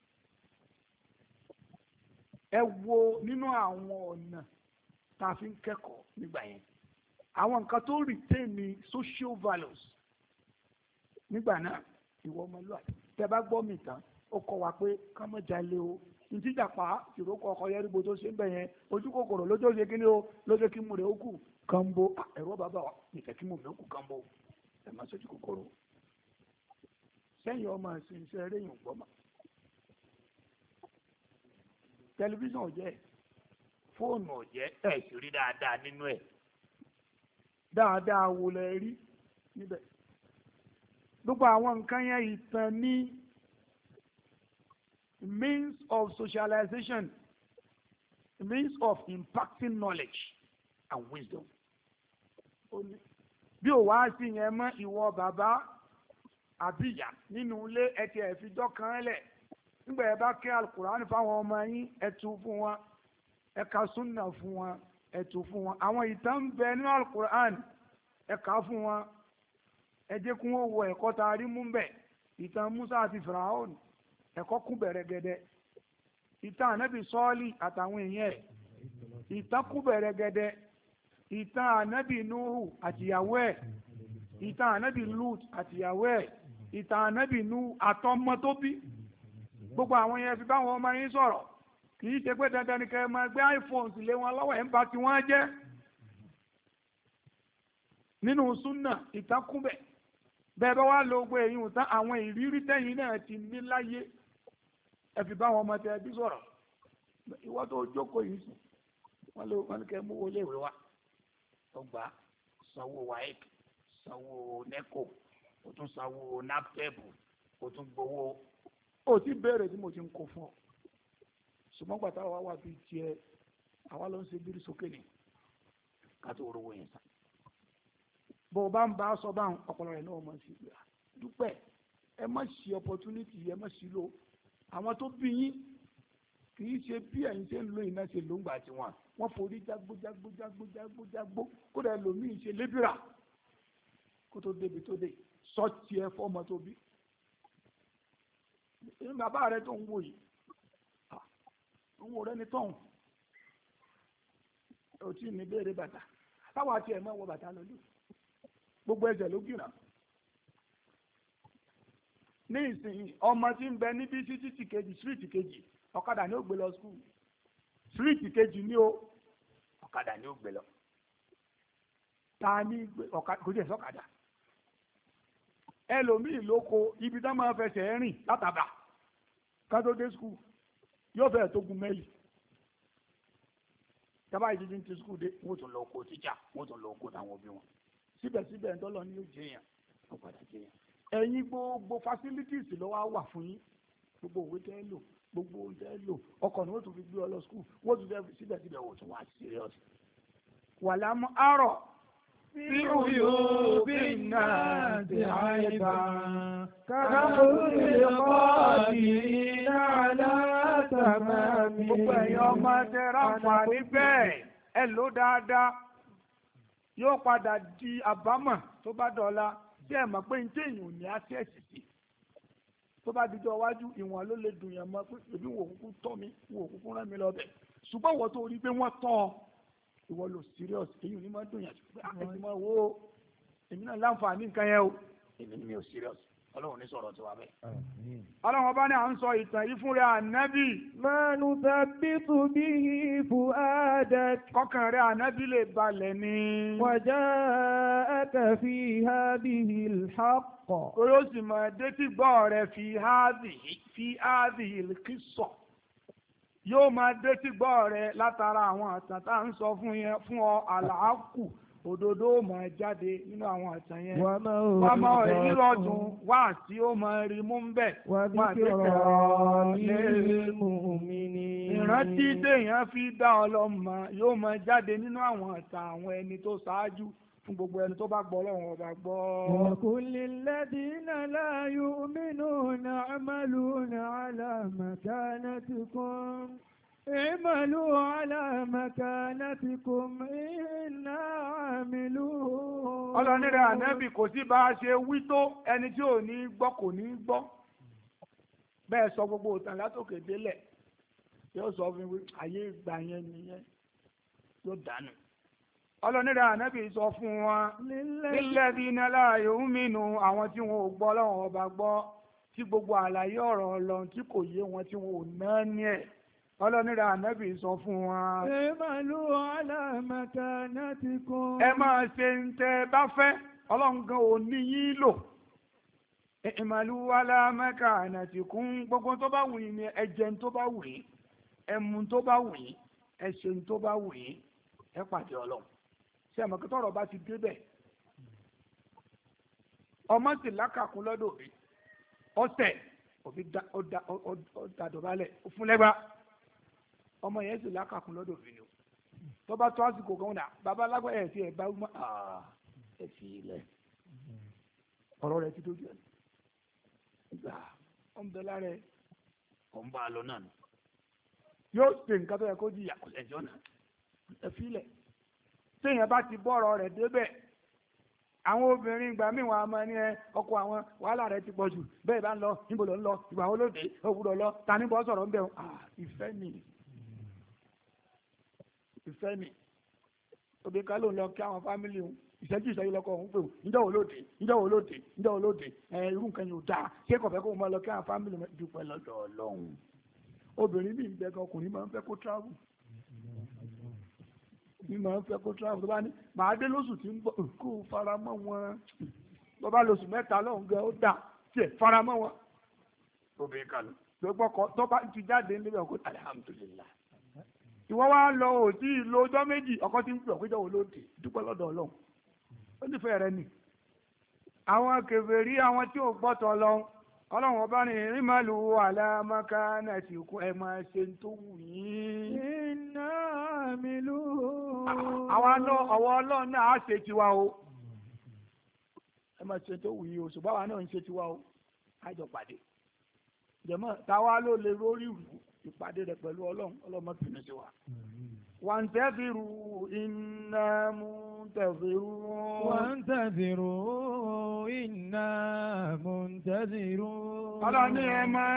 ẹ wo nínú àwọn ọ̀nà tá a fi ń kẹ́kọ̀ọ́ nígbà yẹn àwọn nǹkan tó retain ní social values nígbà náà ìwọ ọmọlúwàbí tẹ bá gbọ́ mi tán ó kọ́ wa pé ká má jalè o ntíjàpá ìrókò ọkọ yẹrìgbò tó ṣe ń bẹ̀ yẹn ojú kòkòrò lójó ṣe kí ni o lójó kí mu rẹ̀ ó kù kànbó ẹ̀rọ bàbá wa nìkẹ́ kí mu rẹ̀ ó kù kànbó ẹ̀ má ṣojú kòkòrò sẹ́yìn ọmọ ẹ̀sìn iṣẹ́ eré yìí ń gbọ́ mà tẹlifíṣàn ò jẹ́ fóònù ò jẹ́ ẹ̀ sì rí dáadáa nínú ẹ̀ dáadáa wo lẹ rí níbẹ̀ gbogbo àwọn nǹkan yẹn ìtàn ní means of socialization means of impacting knowledge and wisdom bí ò wá sí yẹn mọ́ ìwọ bàbá àbíyá nínú ilé ẹtì ẹ̀fíjọ́ kan lẹ̀ nígbà ẹ bá kí alukur'an fáwọn ọmọ yín ẹ tú fún wọn ẹ ka sunna fún wọn ẹ tú fún wọn àwọn ìtàn ń bẹ nínú alukur'an ẹ kà fún wọn ẹ jẹ́ kí wọ́n wọ ẹ̀kọ́ tá a rí mú bẹ̀ ìtàn Musa àti Firaun ẹ̀kọ́ kún bẹ̀rẹ̀ gẹ́dẹ́ ìtàn ànábì sọ́ọ́lì àtàwọn èèyàn ẹ̀ ìtàn kún bẹ̀rẹ̀ gẹ́dẹ́ ìtàn ànábì Nuhu àtìyàwó ẹ̀ ìtàn ànábì Lut àtìyàwó ẹ̀ ìtàn ànábì Nuhu àtọmọ tó bí gbogbo àwọn yẹn fi báwọn ọmọ yín sọ̀rọ̀ kì í ṣe pé dandan ni kẹ́ ẹ máa gbé iPhones lé wọn lọ́wọ́ ẹ̀ ń ba tí wọ́n jẹ́ nínú súnà ìtàn kún bẹ̀ bẹ́ẹ̀ bá wá lo gbogbo èyí tán àwọn ìrírí tẹ́yìn náà ti ní láyé ẹ fi báwọn ọmọ tẹ ẹbí sọ̀rọ̀ ìwọ tó jókòó yìí sùn wọ́n ní kẹ́ mú wọlé ìwé wa tó gbà sanwó waec sanwó neco o tún sanwó naptep o tún gbowó o ti béèrè tí mo ti ń kó fún ọ ṣùgbọ́n gbàtà wà wà bíi tiẹ̀ àwa ló ń ṣe bírí sókè ní ká tó rówó yẹn sàn bó o bá ń bá a sọ báwọn ọpọlọ rẹ náà máa ń ṣe ìgbà dúpẹ́ ẹ má ṣì opportunity ẹ má ṣì lò àwọn tó bí yín kì í ṣe bí ẹ̀yin ṣe ń lo iná ṣe ló ń gbà tiwọn wọ́n forí jágbó kódà ẹlòmíín ṣe lébìrà kó tó débi tó dé sọ́ọ̀tì ẹ fọ́mọ tó bí ní bàbá rẹ tó ń wò yìí ń wò rẹ ní tọ́hún ò tí ì ní béèrè bàtà táwa tiẹ̀ máa wọ bàtà lọ́dún gbogbo ẹsẹ̀ ló gìrà ní ìsìn ọmọ tí ń bẹ níbi sí títì kejì síríìtì kejì ọ̀kadà ní ó gbé lọ skul síríìtì kejì ní o ọ̀kadà ni ó gbé lọ ta ní ọ̀kadà kò jẹ́ sọ́kadà ẹlòmíì lóko ibi tá máa fẹsẹ̀ rìn látàbà kátó dé skul yóò fẹ́ tó gun mẹ́lì tábà ìdíjí ti skul dé wọ́n tún lọ oko tíjà wọ́n tún lọ oko táwọn òbí wọn síbẹ̀síbẹ̀ ń tọ́lọ ní yóò jẹyàn ó padà jẹyàn ẹ̀yin gbogbo facilities ló wá wà fún yín gbogbo òwe tẹ́ lò gbogbo ohun tẹ́ lò ọkọ̀ ni wọ́n tún fi gbé ọ lọ skul wọ́n tún fẹ́ síbẹ̀síbẹ̀ wọ́n tún wá serious wàlámù àárọ̀ في عيوب الناس عيبا كحسن القادرين على تمام gbogbo ẹ̀yin ọmọ tẹ́ra fà níbẹ̀ ẹ lò dáadáa yóò padà di àbámọ̀ tó bá dọ̀la bí ẹ mọ̀ pé ní téèyàn ò ní access sí tó bá dijọ́ iwájú ìwọ̀n ló lè dùn yẹn mọ́ pé èmi wò kúkú tọ́ mi wò kúkú rán mi lọ bẹ̀ ṣùgbọ́n wọ́n tó rí pé wọ́n tọ́ ọ ìwọ lò serious èyí ò ní máa dùn yàn pé àìsí máa wo èmi náà láǹfààní nǹkan yẹn o èmi ni mi ò serious ọlọ́run ní sọ̀rọ̀ tiwa bẹ́ẹ̀. ọlọ́run ọba ní à ń sọ ìtàn yìí fún rẹ̀ ànábì. ما نثبت به فؤادك kọ́kàn rẹ̀ ànábì lè balẹ̀ ni. وجاءك في هذه الحق orí ó sì mọ détí gbọ́ rẹ̀ fi hadhihi al-qissa yóò máa détí gbọ́ rẹ̀ látara àwọn àtàn tá à ń sọ fún ọ àlàákù òdodo máa jáde nínú àwọn àtàn yẹn wọ́n máa rí lọ́dún wá tí ó máa rí mú ń bẹ̀ wá tí kẹrọ ìrántí téèyàn fi dá ọlọ́mọ yóò máa jáde nínú àwọn àtàn àwọn ẹni tó ṣáájú fún gbogbo ẹni tó bá gbọ́ Ọlọ́run ọba gbọ́. وكل الذين لا يؤمنون يعملون على مكانتكم اعملوا على مكانتكم إنا عاملون. Ọlọ́run rẹ̀ ànábì kò sí bá a ṣe wí tó ẹni tí ò ní gbọ́ kò ní gbọ́ bẹ́ẹ̀ sọ gbogbo òtàn látòkè délẹ̀ yóò sọ fún mi ayé ìgbà yẹn nìyẹn yóò dànù. Ọlọ́run rẹ̀ ànábì sọ fún wọn lilladhina la yu'minu àwọn tí wọn ò gbọ́ Ọlọ́run ọba gbọ́ tí gbogbo àlàyé ọ̀rọ̀ Ọlọ́run tí kò yé wọn tí wọn ò ná ní ẹ̀. Ọlọ́run rẹ̀ ànábì sọ fún wọn. اعملوا على مكانتكم. ẹ máa ṣe ń tẹ́ bá fẹ́ Ọlọ́run gan ò ní yín lò. اعملوا على مكانتكم gbogbo tó bá wù yín ni ẹ jẹ tó bá wù yín ẹ mu tó bá wù yín ẹ ṣe tó bá wù yín ẹ pàdé Ọlọ́run. ṣé ẹ mọ̀ kí tọ́rọ̀ bá ti débẹ̀ ọmọ sì lákàkún lọ́dọ̀ òbí ọ̀sẹ̀ òbí dàdọ̀bálẹ̀ fún lẹ́gbà ọmọ yẹn sì lákàkún lọ́dọ̀ òbí ni o tó bá tó àsìkò kan náà bàbá alágbá ẹ̀ sí ẹ̀ bá wúmọ́ ẹ̀ fi ilẹ̀ ọ̀rọ̀ rẹ̀ ti dojú ẹ̀ gbà ọ̀nbẹ́lá rẹ̀ ọ̀n bá a lọ náà yóò ṣe nǹkan tó yẹ kó jìyà kò lẹ́jọ́ náà ẹ̀ fi ilẹ̀ téèyàn bá ti bọ́rọ̀ rẹ̀ débẹ̀ àwọn obìnrin ìgbà míì wọn a máa ní ọkọ àwọn wàhálà rẹ̀ ti pọ̀ jù bẹ́ẹ̀ bá ń lọ níbo ló ń lọ ìgbà wo ló dé òwúrọ̀ lọ ta ní bọ́ sọ̀rọ̀ ń bẹ̀ ìfẹ́ ni ìfẹ́ ni òbí ká ló ń lọ kí àwọn fámìlì òun ìṣẹ́jú lọ́kọ̀ òun pè ó níjọ́ wo ló dé níjọ́ wo ló dé níjọ́ wo ló dé irú nǹkan yóò dáa ṣé kò fẹ́ kó máa lọ kí àwọn fámìlì dúpẹ́ lọ́dọ̀ Ọlọ́run obìnrin mi ń bẹ gan ọkùnrin máa ń fẹ́ kó travel ní màá fẹ́ kó travel tó bá ní màá dé lóṣù tí ń bọ̀ kó fara mọ́ wọn tó bá lóṣù mẹ́ta lọ́hùn gan ó dà tiẹ̀ fara mọ́ wọn. obìnrin kan ló gbọ́kọ̀ tó bá ti jáde níbẹ̀ ọkọ̀ alhamdulillah. ìwọ wá lọ òsì ìlò ọjọ́ méjì ọkọ̀ tí ń pè ọ̀pẹ́jọ́ wo ló dé dúpẹ́ lọ́dọ̀ Ọlọ́run ó nífẹ̀ẹ́ rẹ nì. àwọn kèfèrí àwọn tí ò gbọ́tọ̀ Ọlọ́run Ọlọ́run ọba ní ìrìnmàlú àlàmàkà náà ti kú ẹ máa ṣe tó wù yín. Inna àmìlú. àwọn Ọlọ́run náà á ṣe tiwa o. ẹ máa ṣe tó wù yín o ṣùgbọ́n àwa náà ń ṣe tiwa o. àjọ pàdé. jẹ̀mọ́ táwa ló lè rórí ìpàdé rẹ̀ pẹ̀lú Ọlọ́run má bínú sí wa. وانتظروا إنا منتظرون وانتظروا إنا منتظرون. Ọlọ́run ní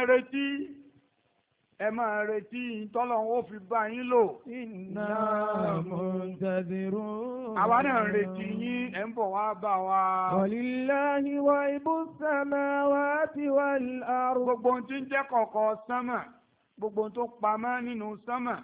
ẹ máa retí tọ́lọ́run ó fi bá yín lò. Inna muntazirun. àwa náà ń retí yín ẹ̀ ń bọ̀ wá bá wa. Walillahi ghaibus samawati wal ard. gbogbo ohun tí ń jẹ́ kọ̀kọ̀ sánmà gbogbo ohun tó pamọ́ nínú sánmà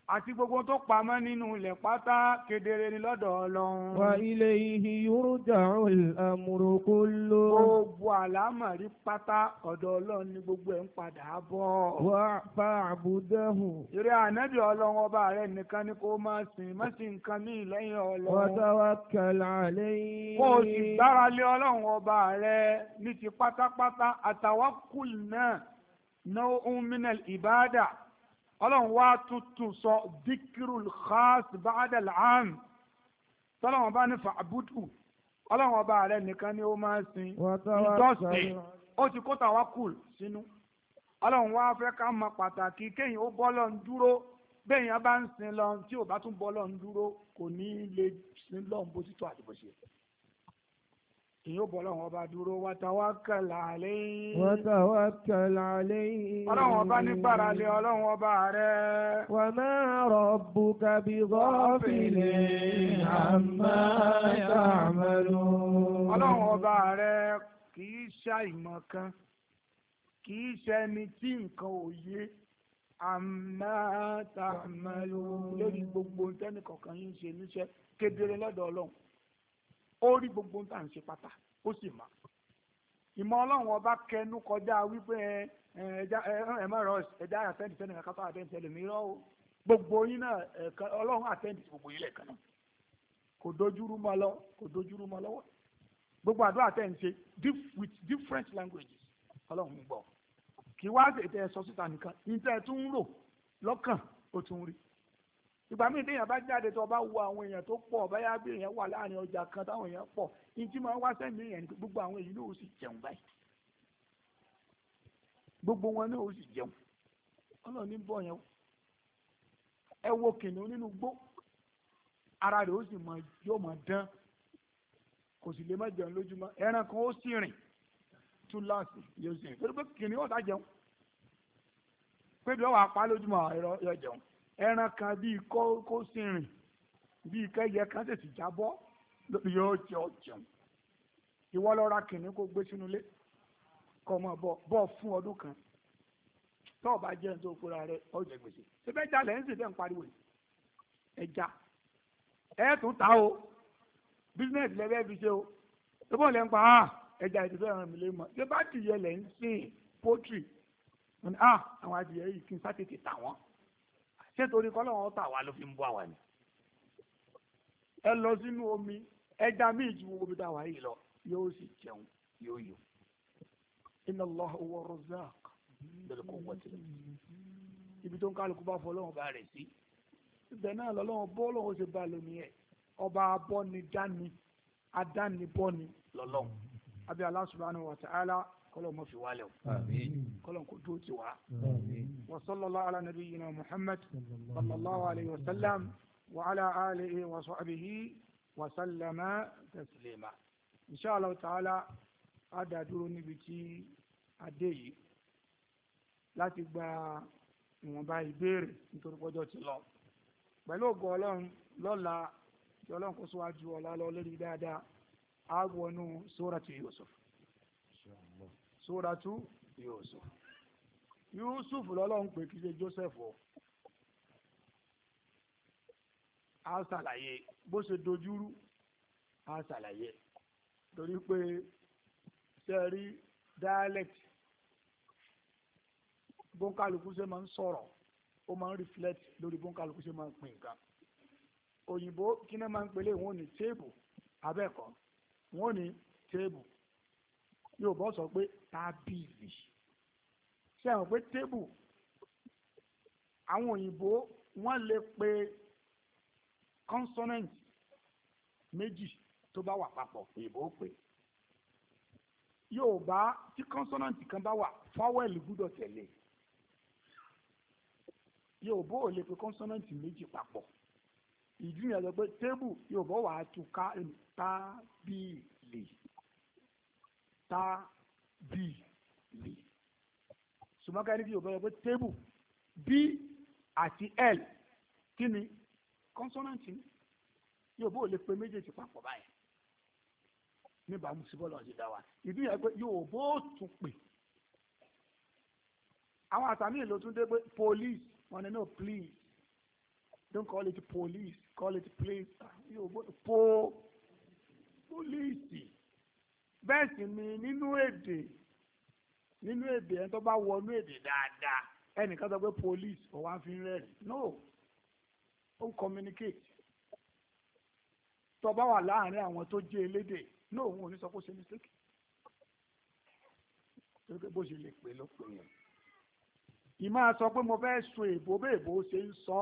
àti gbogbo tó pamọ́ nínú ilẹ̀ pátá kedere ni lọ́dọ̀ Ọlọ́run. wa ilayhi yurja'ul amru kullu. gbogbo àlámọ̀rí pátá ọ̀dọ̀ Ọlọ́run ni gbogbo ẹ̀ ń padà bọ̀. wa fa'budahu. ìrẹ́ ànábì Ọlọ́run ọba rẹ̀ nìkan ni kó máa sìn má sì nǹkan ní ìlẹ́yìn Ọlọ́run. wa tawakkal alayhi. kó o sì gbára lé Ọlọ́run ọba rẹ̀ ní ti pátápátá àtawakkul náà naw'un minal ibada. Ọlọ́run wá tuntun sọ dikirul khas ba'da al'am tọ́lọ́run bá ní fa'budu Ọlọ́run ọba rẹ̀ nìkan ni ó máa sin ìjọsìn ó ti kó tawakkul sínú. Ọlọ́run wá fẹ́ ká mọ pàtàkì kéèyàn ó bọ́ lọ́n dúró béèyàn bá ń sin lọ́n tí ò bá tún bọ́ lọ́n dúró kò ní lè sin lọ́n bó ti tó àti bó ṣe. èyí ó bọ́ lọ́run ọba dúró wa tawakkal alayhi. wa tawakkal alayhi. Ọlọ́run ọba ní gbára lé Ọlọ́run ọba rẹ̀. wa ma rabbuka bi ghafilin amma ta'malun. Ọlọ́run ọba rẹ̀ kì í ṣàìmọ̀ kan kì í ṣẹni tí nǹkan ò yé amma ta'malun lórí gbogbo tẹ́nìkọ̀ọ̀kan yín ṣe níṣẹ́ kedere lọ́dọ̀ Ọlọ́run. Ó rí gbogbo ń tà ń ṣe pátá ó sì mọ̀. ìmọ̀ Ọlọ́run ọba kẹnu kọjá wípé ẹ má rọ ẹ̀dá àtẹ́ǹtì sẹ́ni kankan tó àtẹ́ǹtì ẹlòmíràn o gbogbo yín náà Ọlọ́run àtẹ́ǹtì gbogbo yín lẹ́ẹ̀kan náà kò dojúrú mọ́ lọ́wọ́ gbogbo àdúrà àtẹ́ǹtì with different languages Ọlọ́run gbọ́ kí wá ètò ẹ̀ sọ síta nìkan níta ẹ̀ tún ń rò lọ́kàn ó tún rí. ìgbà míì téèyàn bá jáde tó bá wo àwọn èèyàn tó pọ̀ báyà bí èèyàn wà láàrin ọjà kan táwọn èèyàn pọ̀ ní tí máa wá sẹ́yìn èèyàn ní gbogbo àwọn èyí náà ó sì jẹun báyìí gbogbo wọn náà ó sì jẹun Ọlọ́run ní bọ̀ yẹn ẹ wo kìnìún nínú gbó ara rẹ̀ ó sì yóò máa dán kò sì lè má jẹun lójúmọ́ ẹran kan ó sì rìn túláàsì yóò sì rìn torí pé kìnìún ọ̀tá jẹun pé bí wọ́n wà pa lójúmọ́ ẹ̀rọ yóò jẹun ẹran kan bíi kó sì rìn bíi kẹyẹ kan tètè jábọ́ yóò jẹun ìwọ lọ ra kìnìún kó gbé sínú ilé kọ mọ bọ fún ọdún kan tó o bá jẹun tó fúnra rẹ ọ jẹ gbèsè ṣẹbẹ ẹja lẹ́yìn sì fẹ́ ń pariwo yìí ẹja ẹ tún ta o bísínẹsì lẹbẹ fi ṣe o tó bọ̀ lẹ́ ń pa ẹja ìdìbò ẹran mi lè mọ ṣé bá dìyẹ lẹ́ ń sìn pọ́tìrì àwọn adìyẹ yìí kí n sá tètè tà wọ́n ṣé torí kọ́ lọ́wọ́ tà wá ló fi ń bọ́ àwa ni. ẹ lọ sínú omi ẹja míì ju omi tá a wà yìí lọ yóò sì jẹun yóò yò. inna Allaha huwa razzaq bil quwwati. ibi tó ń kálukú bá fọ lọ́wọ́ bá rẹ̀ sí. ibẹ̀ náà lọ́wọ́ bọ́ lọ́wọ́ ṣe bá lómi ẹ̀ ọba abọ́ni dání adánibọ́ni lọ́lọ́wọ́. abi Allah subhanahu wa ta'ala kọlọ mọ fi wálẹ̀ o kọlọ kò dúró ti wá wa sallallahu ala nabiyyina Muhammad sallallahu alayhi wa sallam wa ala alihi wa sahbihi wa sallama taslima inshallah ta'ala a dá dúró níbi tí a dé yìí láti gba ìwọ̀nba ìbéèrè nítorí pọ́jọ́ ti lọ pẹ̀lú ògo Ọlọ́run lọ́la tí Ọlọ́run kó síwájú ọ̀la lọ lórí dáadáa a wọnú suratu Yusuf. Suratu Yusuf lọ́lọ́run pé kí ṣe Joseph o a ṣàlàyé bó ṣe dojúrú a ṣàlàyé torí pé ṣe rí dialect bóńkálukú ṣe máa ń sọ̀rọ̀ ó máa ń reflect lórí bóńkálukú ṣe máa ń pín nǹkan òyìnbó kí náà máa ń pèlè wọn ò ní table abẹ́ẹ̀kọ́ wọn ò ní table Yorùbá sọ pé tábìlì ṣe àwọn pé tébù àwọn òyìnbó wọ́n lè pe consonant méjì tó bá wà papọ̀ òyìnbó pé Yorùbá tí consonant kan bá wà fáwẹ́lì gbúdọ̀ tẹ̀lé Yorùbá ò lè pe consonant méjì papọ̀ ìdí yẹn lọ pé tébù Yorùbá wà á tún ká tábìlì tábìlì sùmọ́ká ní kí Yorùbá yẹ pé tébù b àti l kí ni consonant ni Yorùbá ò lè pe méjèèjì papọ̀ báyìí níbàámu sí bọ́ọ̀lù ọ̀sẹ̀ dá wa ìdí yẹn pé Yorùbá ò tún pè àwọn àtàmì èlò tún dé pé police wọn ni no please Don't call it police, call it police. Police. Bẹ́ẹ̀ sì ni nínú èdè ẹni tó bá wọnú èdè dáadáa ẹnìkan sọ pé police ò wá fi ń rẹ́rìn. No, ó ń communicate. Tó bá wà láàrin àwọn tó jẹ́ elédè no, òun ò ní sọ pé ó ṣe mistake. Torí pé bó ṣe lè pè ló pè yẹn. Ìmáa sọ pé mo fẹ́ sọ èbó bẹ́ẹ̀ bó ṣe ń sọ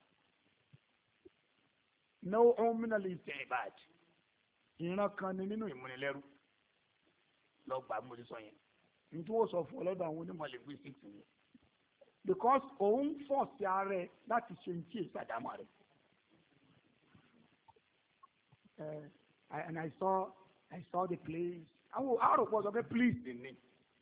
no ominally bad ìran kan ni nínú ìmúnilẹ́rú lọ́gbà mo ti sọ yẹn ní tí wọ́n sọ fún ọlọ́dọ̀ àwọn onímọ̀ linguistics yẹn because òun fọ̀ sí ara ẹ láti ṣe ní tí èsì àdámọ̀ rẹ̀. And I saw the place. Àwọn àròpọ̀ sọ pé please ni.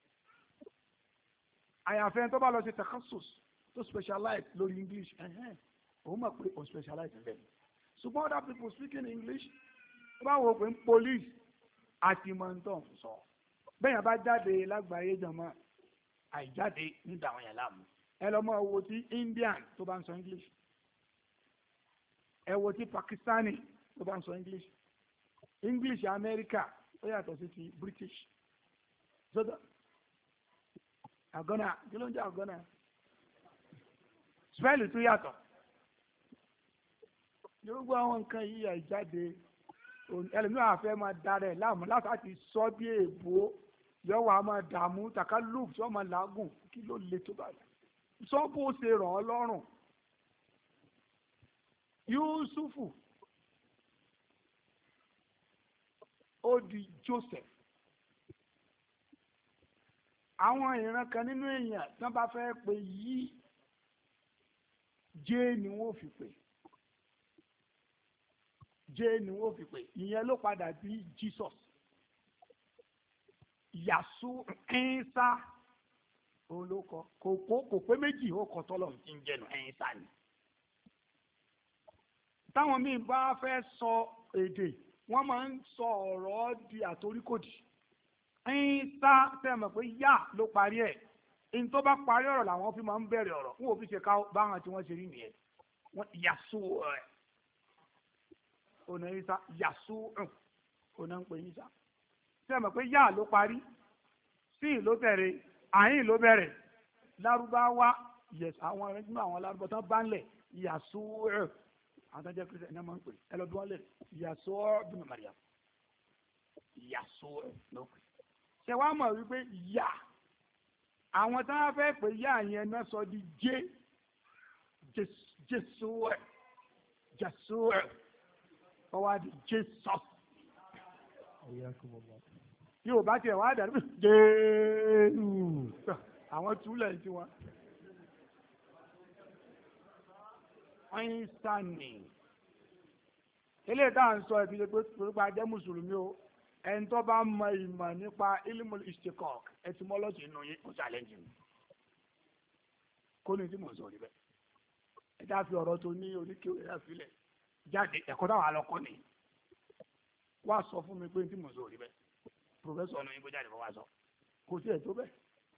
Àyàfẹ́ tó bá lọ sí takhasus tó specialize lórí English òun mọ̀ pé òun specialize in them. Ṣùgbọ́n other people speaking English tó bá wọ pé police àti mọ̀ntàn sọ. Bẹ́ẹ̀ bá jáde lágbàáyé jọmọ́ àìjáde nígbà àwọn yẹn láàmú. Ẹ lọ mọ wo ti Indian tó bá ń sọ English. Ẹ wo ti Pakistani tó bá ń sọ English. English America ó yàtọ̀ sí ti British. Àgọ́nà kí ló ń jẹ́ àgọ́nà? Spẹ́ẹ̀lì tún yàtọ̀. Gbogbo àwọn nǹkan yìí àìjáde ẹlòmíràn àfẹ́ máa darẹ̀ láàmú láti sọ bí èèbó yọ wà máa dààmú takaluf tí wọ́n máa làágùn kí ló le tó báyìí. Sọ bó ṣe ràn ọ́ lọ́rùn. Yusufu ó di Joseph. Àwọn ìran kan nínú èèyàn tí wọ́n bá fẹ́ pè yí jẹ́ ni wọ́n fi pè. Jẹ́ ni wọ́n fi pè. Ìyẹn ló padà bí Jesus. Yàsú ẹ̀ńsá olókọ kò pé méjì ó kọ tọ́lọ̀ tí ń jẹnu ẹ̀ńsá ni. Táwọn míì bá fẹ́ sọ èdè wọ́n máa ń sọ ọ̀rọ̀ di àtoríkòdì. Ẹ̀ńsá tẹ̀mọ̀ pé yá ló parí ẹ̀. Ẹni tó bá parí ọ̀rọ̀ làwọn fi máa ń bẹ̀rẹ̀ ọ̀rọ̀. Wọ́n ò fi ṣe ká báwọn tí wọ́n ṣe rí nìyẹn. Wọ́n yàsú ẹ̀. Ọ̀nà ìsá yàsú ọ̀nà ń pè ìsá. Tẹ̀mọ̀ pé yá ló parí. Sí ló bẹ̀rẹ̀. Àyìn ló bẹ̀rẹ̀. Lárúbáwá yes àwọn ẹgbẹ́ àwọn lárúbáwá tán bá ń lẹ̀ yàsú ẹ̀. Àwọn tó jẹ́ Christian ní wọ́n máa ń pè ẹ lọ bí wọ́n lè yàsú bínú Maria. Yàsú ẹ̀ ló pè. Ṣé wàá mọ̀ wípé yà àwọn tí wọ́n fẹ́ pè yà yẹn náà sọ di Jésù ẹ̀ Jésù ẹ̀ wọ́n wá di Jesus. Yóò bá tiẹ̀ wá dàrú Jésù àwọn túlẹ̀ tí wọ́n. Einstein eléyìí tá à ń sọ ìdílé pé pé a jẹ́ mùsùlùmí o ẹni tó bá mọ ìmọ̀ nípa ilmul istikok etymology nù yín kò challenge mi kó ní tí mò ń sọ rí bẹ́ẹ̀ ẹ já fi ọ̀rọ̀ tó ní oníkéwé rẹ̀ sílẹ̀ jáde ẹ̀kọ́ táwọn alọ́kọ́ ni wá sọ fún mi pé tí mò ń sọ rí bẹ́ẹ̀ professor ọ̀nà yín kó jáde kó wá sọ kò sí ẹ̀ tó bẹ́ẹ̀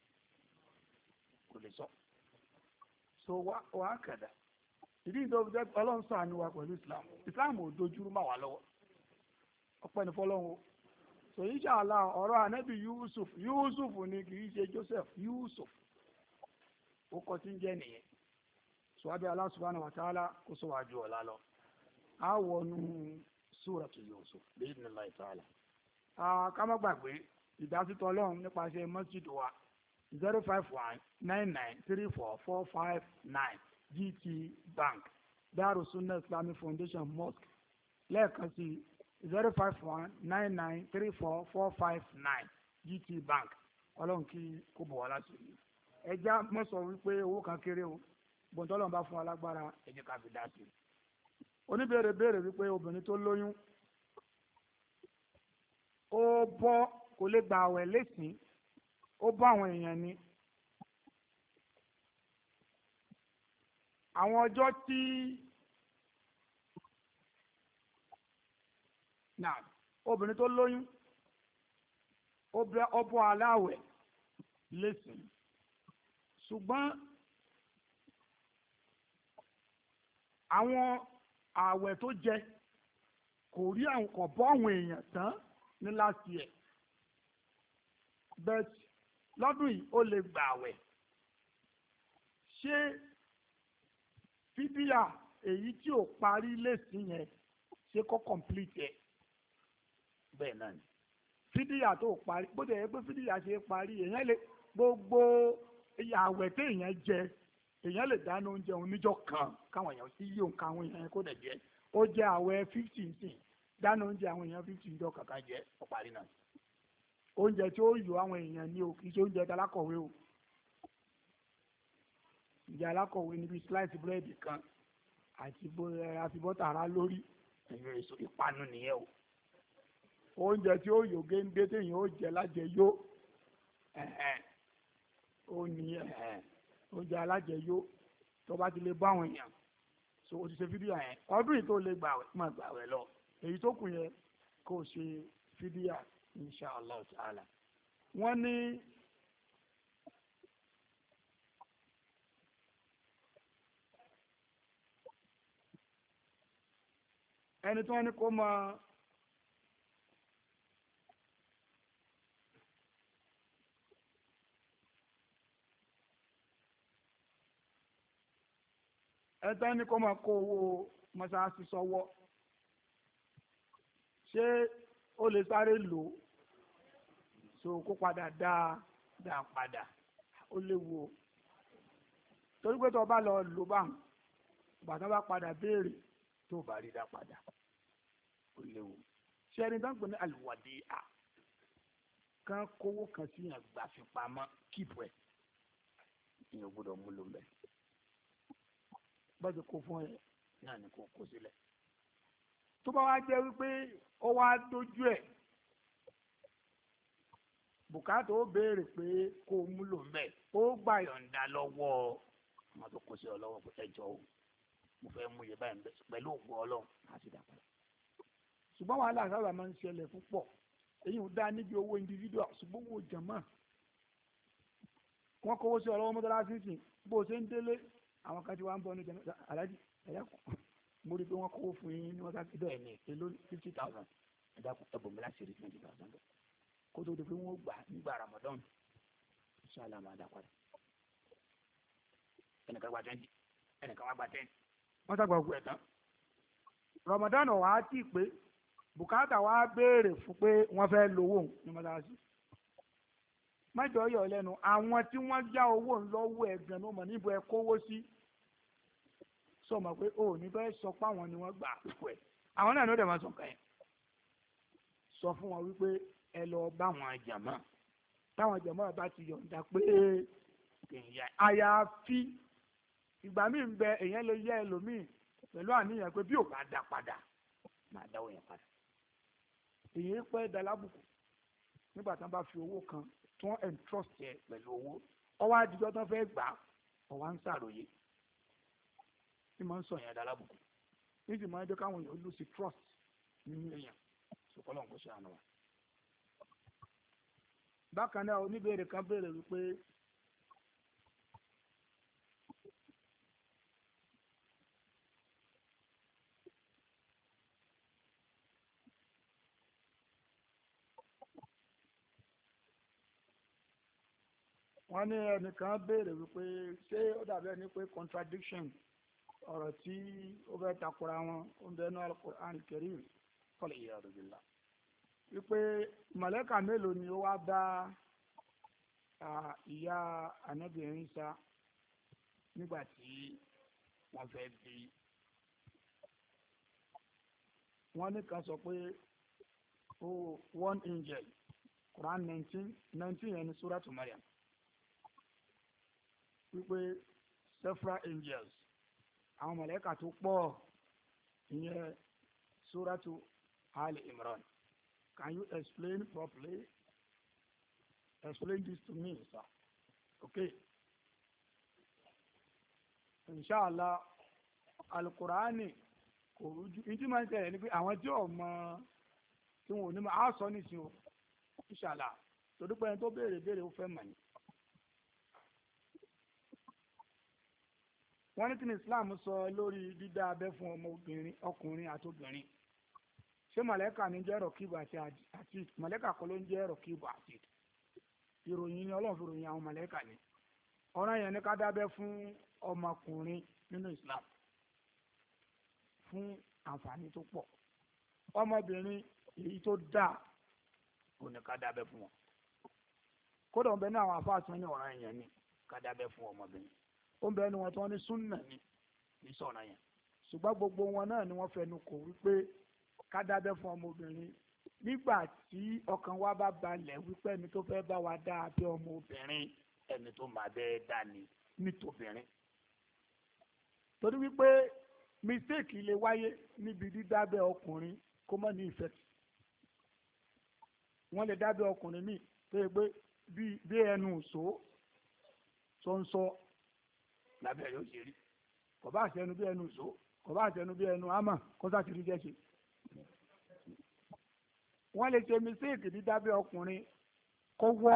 kò lè sọ so wá kàdà ìdí ìdọ́wọ́ jẹ́ ọlọ́run ṣàánú wa pẹ̀lú Islam ò dojúrú máa wà lọ́wọ́ ọpẹ́ ní fọlọ́run so inshallah ọ̀rọ̀ ànábì Yusuf ni kì í ṣe Joseph Yusuf ó kọ́ tí ń jẹ́ nìyẹn so abẹ́ Allah subhanahu wa ta'ala kó sọ wájú ọ̀la lọ á wọnú suratu Yusuf bi'idhnillahi ta'ala ká má gbàgbé ìdásítọ̀ ọlọ́run nípasẹ̀ masjid wa 05199344459 GT Bank Darus Sunnah Islamic Foundation Mosque lẹ́ẹ̀kan sí 05199344459 GT Bank ọlọ́run kí kó bọ̀ wá láti rí ẹjá mọ́sọ̀ wípé owó kan kéré o bọ̀ntọ́lọ́run bá fún wa lágbára ẹ jẹ́ ká fi dá sí i oníbèrè béèrè wípé obìnrin tó lóyún ó bọ́ kò lè gba àwẹ̀ lẹ́sìn ó bọ́ àwọn èèyàn ni àwọn ọjọ́ tí obìnrin tó lóyún ó bọ́ aláwẹ̀ lẹ́sìn ṣùgbọ́n àwọn ààwẹ̀ tó jẹ kò rí àwọn kò bọ́ àwọn èèyàn tán ní last year but lọ́dún yìí ó lè gbà àwẹ̀ ṣé fídíà èyí tí ò parí lẹ́sìn yẹn ṣé kó complete ẹ̀ bẹ́ẹ̀ náà ni fídíà tó parí bó dẹ̀ yẹ pé fídíà ṣe parí èèyàn lè gbogbo àwẹ̀ tí èèyàn jẹ èèyàn lè dáná oúnjẹ oníjọ́ kan káwọn èèyàn sí yíò nǹkan àwọn èèyàn kó dẹ̀ jẹ ó jẹ àwẹ̀ 50 sí dáná oúnjẹ àwọn èèyàn 50 níjọ́ kankan jẹ ó parí náà oúnjẹ tí ó yọ àwọn èèyàn ní o kì í ṣe oúnjẹ tí alákọ̀wé o ìjẹ alákọ̀wé níbi slice búrẹ́dì kan àti bọ́tà ara lórí ẹ̀yìn èso ìpanu nìyẹn o oúnjẹ tí ó yọ géńdé téèyàn ó jẹ lájẹ yó ó ní oúnjẹ alájẹ yó tó bá ti lè bá àwọn èèyàn so o ti ṣe fídíò yẹn ọdún yìí tó lè máa gbàwẹ̀ lọ èyí tó kù yẹn kó o ṣe fídíò inshallah ta'ala wọ́n ní ẹni tí wọ́n ní kó máa ẹ̀tọ́ ní kó máa kó owó mọ́sáàsì sọ́wọ́ ṣé ó lè sáré lò ó so kó padà dá padà ó léwu o torí pé tó bá lọ lò báwọn bàtà bá padà béèrè tó bá rí dá padà ó léwu ṣé ẹni tó ń pè ní àlùwàdí à kán kówó kan sí yàn gbà fi pamọ́ kíìpù ẹ̀ ìyẹn gbọ́dọ̀ mú lò mẹ́ bọ́sẹ̀ kó fún ẹ náà ni kò kó sílẹ̀ tó bá wá jẹ́ wípé ó wá dójú ẹ̀ bùkátà ó béèrè pé kó o múlò mbẹ́ ó gbà yọ̀ǹda lọ́wọ́ ọmọ tó kó sí ọ lọ́wọ́ pé ẹjọ́ o mo fẹ́ mú iye báyìí mbẹ́ pẹ̀lú ògbó ọlọ́run láti dàpọ̀ ṣùgbọ́n wàhálà sábà máa ń ṣẹlẹ̀ púpọ̀ èyí ò dá níbi owó individual ṣùgbọ́n owó jàmá wọ́n kówó sí ọ lọ́wọ́ mọ́tàlásí sìn bó o ṣe ń délé àwọn kan tí wọ́n ń bọ́ ní jẹ́ aláàjì ẹ̀yà kù mo rí i pé wọ́n kówó fún yín ní wọ́n ká bẹ́ẹ̀ ní èlò 50,000 ẹ̀dá kù ẹ̀bùn mi láti rí 20,000 kó tó di pé wọ́n gbà nígbà Ramadan ṣáàlà máa dá padà ẹnìkan gba 20 ẹnìkan wá gba 10 wọ́n sàgbà gbogbo ẹ̀ tán Ramadan wà á tì pé bùkátà wà á béèrè fún pé wọ́n fẹ́ lówó ní mọ́tàlásí májọ yọ lẹ́nu àwọn tí wọ́n já owó ńlọ́wọ́ ẹ̀gbẹ́ ló mọ̀ níbo ẹ kówó sí sọ ma pé o ní bẹ́ẹ̀ sọ pé àwọn ni wọ́n gbà pípọ̀ ẹ̀ àwọn náà ló dẹ̀ máa sọ nǹkan yẹn sọ fún wọn wípé ẹ lọ bá àwọn jàmá táwọn jàmá bá ti yọ̀ǹda pé èèyàn àyàfi ìgbà míì ń bẹ èèyàn lè yẹ ẹlòmíì pẹ̀lú àníyàn pé bí ò bá dá padà máa dáwó yẹn padà èyí pẹ́ dalábùkù nígbà tí wọ́n bá fi owó kan tí wọ́n entrust yẹ pẹ̀lú owó ọwọ́ àdìjọ́ tó fẹ́ gbà ọwọ́ à ń ṣàròyé tí máa ń sọ yẹn dalábùkù ní sì máa ń jẹ́ káwọn èèyàn lose trust nínú èèyàn ṣùkọ́lọ́ nǹkan ṣe àná wa. bákan náà oníbèrè kan béèrè wípé wọ́n ní ẹnìkan béèrè wípé ṣé ó dàbí ẹni pé contradiction ọ̀rọ̀ tí ó fẹ́ takora wọn ó ń bẹnu Al-Qur'an Al-Karim kọ́lé ìyá àdùbìlà wípé màlẹ́kà mélòó ni ó wá bá ìyá Ànábì Ìsá nígbà tí wọ́n fẹ́ bí wọ́n ní kan sọ pé one angel Quran 19 yẹn ní Suratu Maryam wípé several angels àwọn mọ̀lẹ́kà tó pọ̀ ìyẹn Suratu Ali Imran. Can you explain properly? Explain this to me, sir. Okay. Inshallah, Al-Qur'ani kò rújú. Ìdí máa ń tẹ̀lé ní pé àwọn tí ò mọ tí wọn ò ní mọ á sọ nísìnyí o. Inshallah, torí pé ẹni tó béèrè ó fẹ́ mọ̀ ní. wọ́n ní kí ni Islam sọ lórí dídá abẹ́ fún ọmọ obìnrin ọkùnrin àti obìnrin ṣé mọ̀lẹ́kà ní jẹ́ rọ̀kìbù àti mọ̀lẹ́kà kọ́ ló ń jẹ́ rọ̀kìbù àti ìròyìn ni Ọlọ́run fi ròyìn àwọn mọ̀lẹ́kà ni ọ̀ràn yẹn ní ká dábẹ́ fún ọmọkùnrin nínú Islam fún àǹfààní tó pọ̀ ọmọbìnrin èyí tó dáa kò ní ká dábẹ́ fún wọn kódà ń bẹ ní àwọn afáàtún ní ọ̀ràn yẹn ní ká dábẹ́ fún ọmọbìnrin ó ń bẹ ní wọn tí wọ́n ní súnnà ní sọ̀ràn yẹn ṣùgbọ́n gbogbo wọn náà ni wọ́n fẹnu kò wípé ká dábẹ́ fún ọmọbìnrin nígbà tí ọkàn wa bá balẹ̀ wípé ẹni tó fẹ́ bá wa dá abẹ́ ọmọbìnrin ẹni tó máa bẹ́ẹ̀ dá ni nítòbìnrin torí wípé mistake lè wáyé níbi dídábẹ́ ọkùnrin kó má ní ìfẹ́ wọ́n lè dábẹ́ ọkùnrin míì tó yẹ pé bí ẹnu ìṣó sọ́nsọ́ lábẹ́ yóò ṣe rí kò bá àṣẹnu bí ẹnu ìṣó kò bá àṣẹnu bí ẹnu àmà kó sátìrí jẹ́ ṣe wọ́n lè ṣe mistake dídábẹ́ ọkùnrin kó wọ́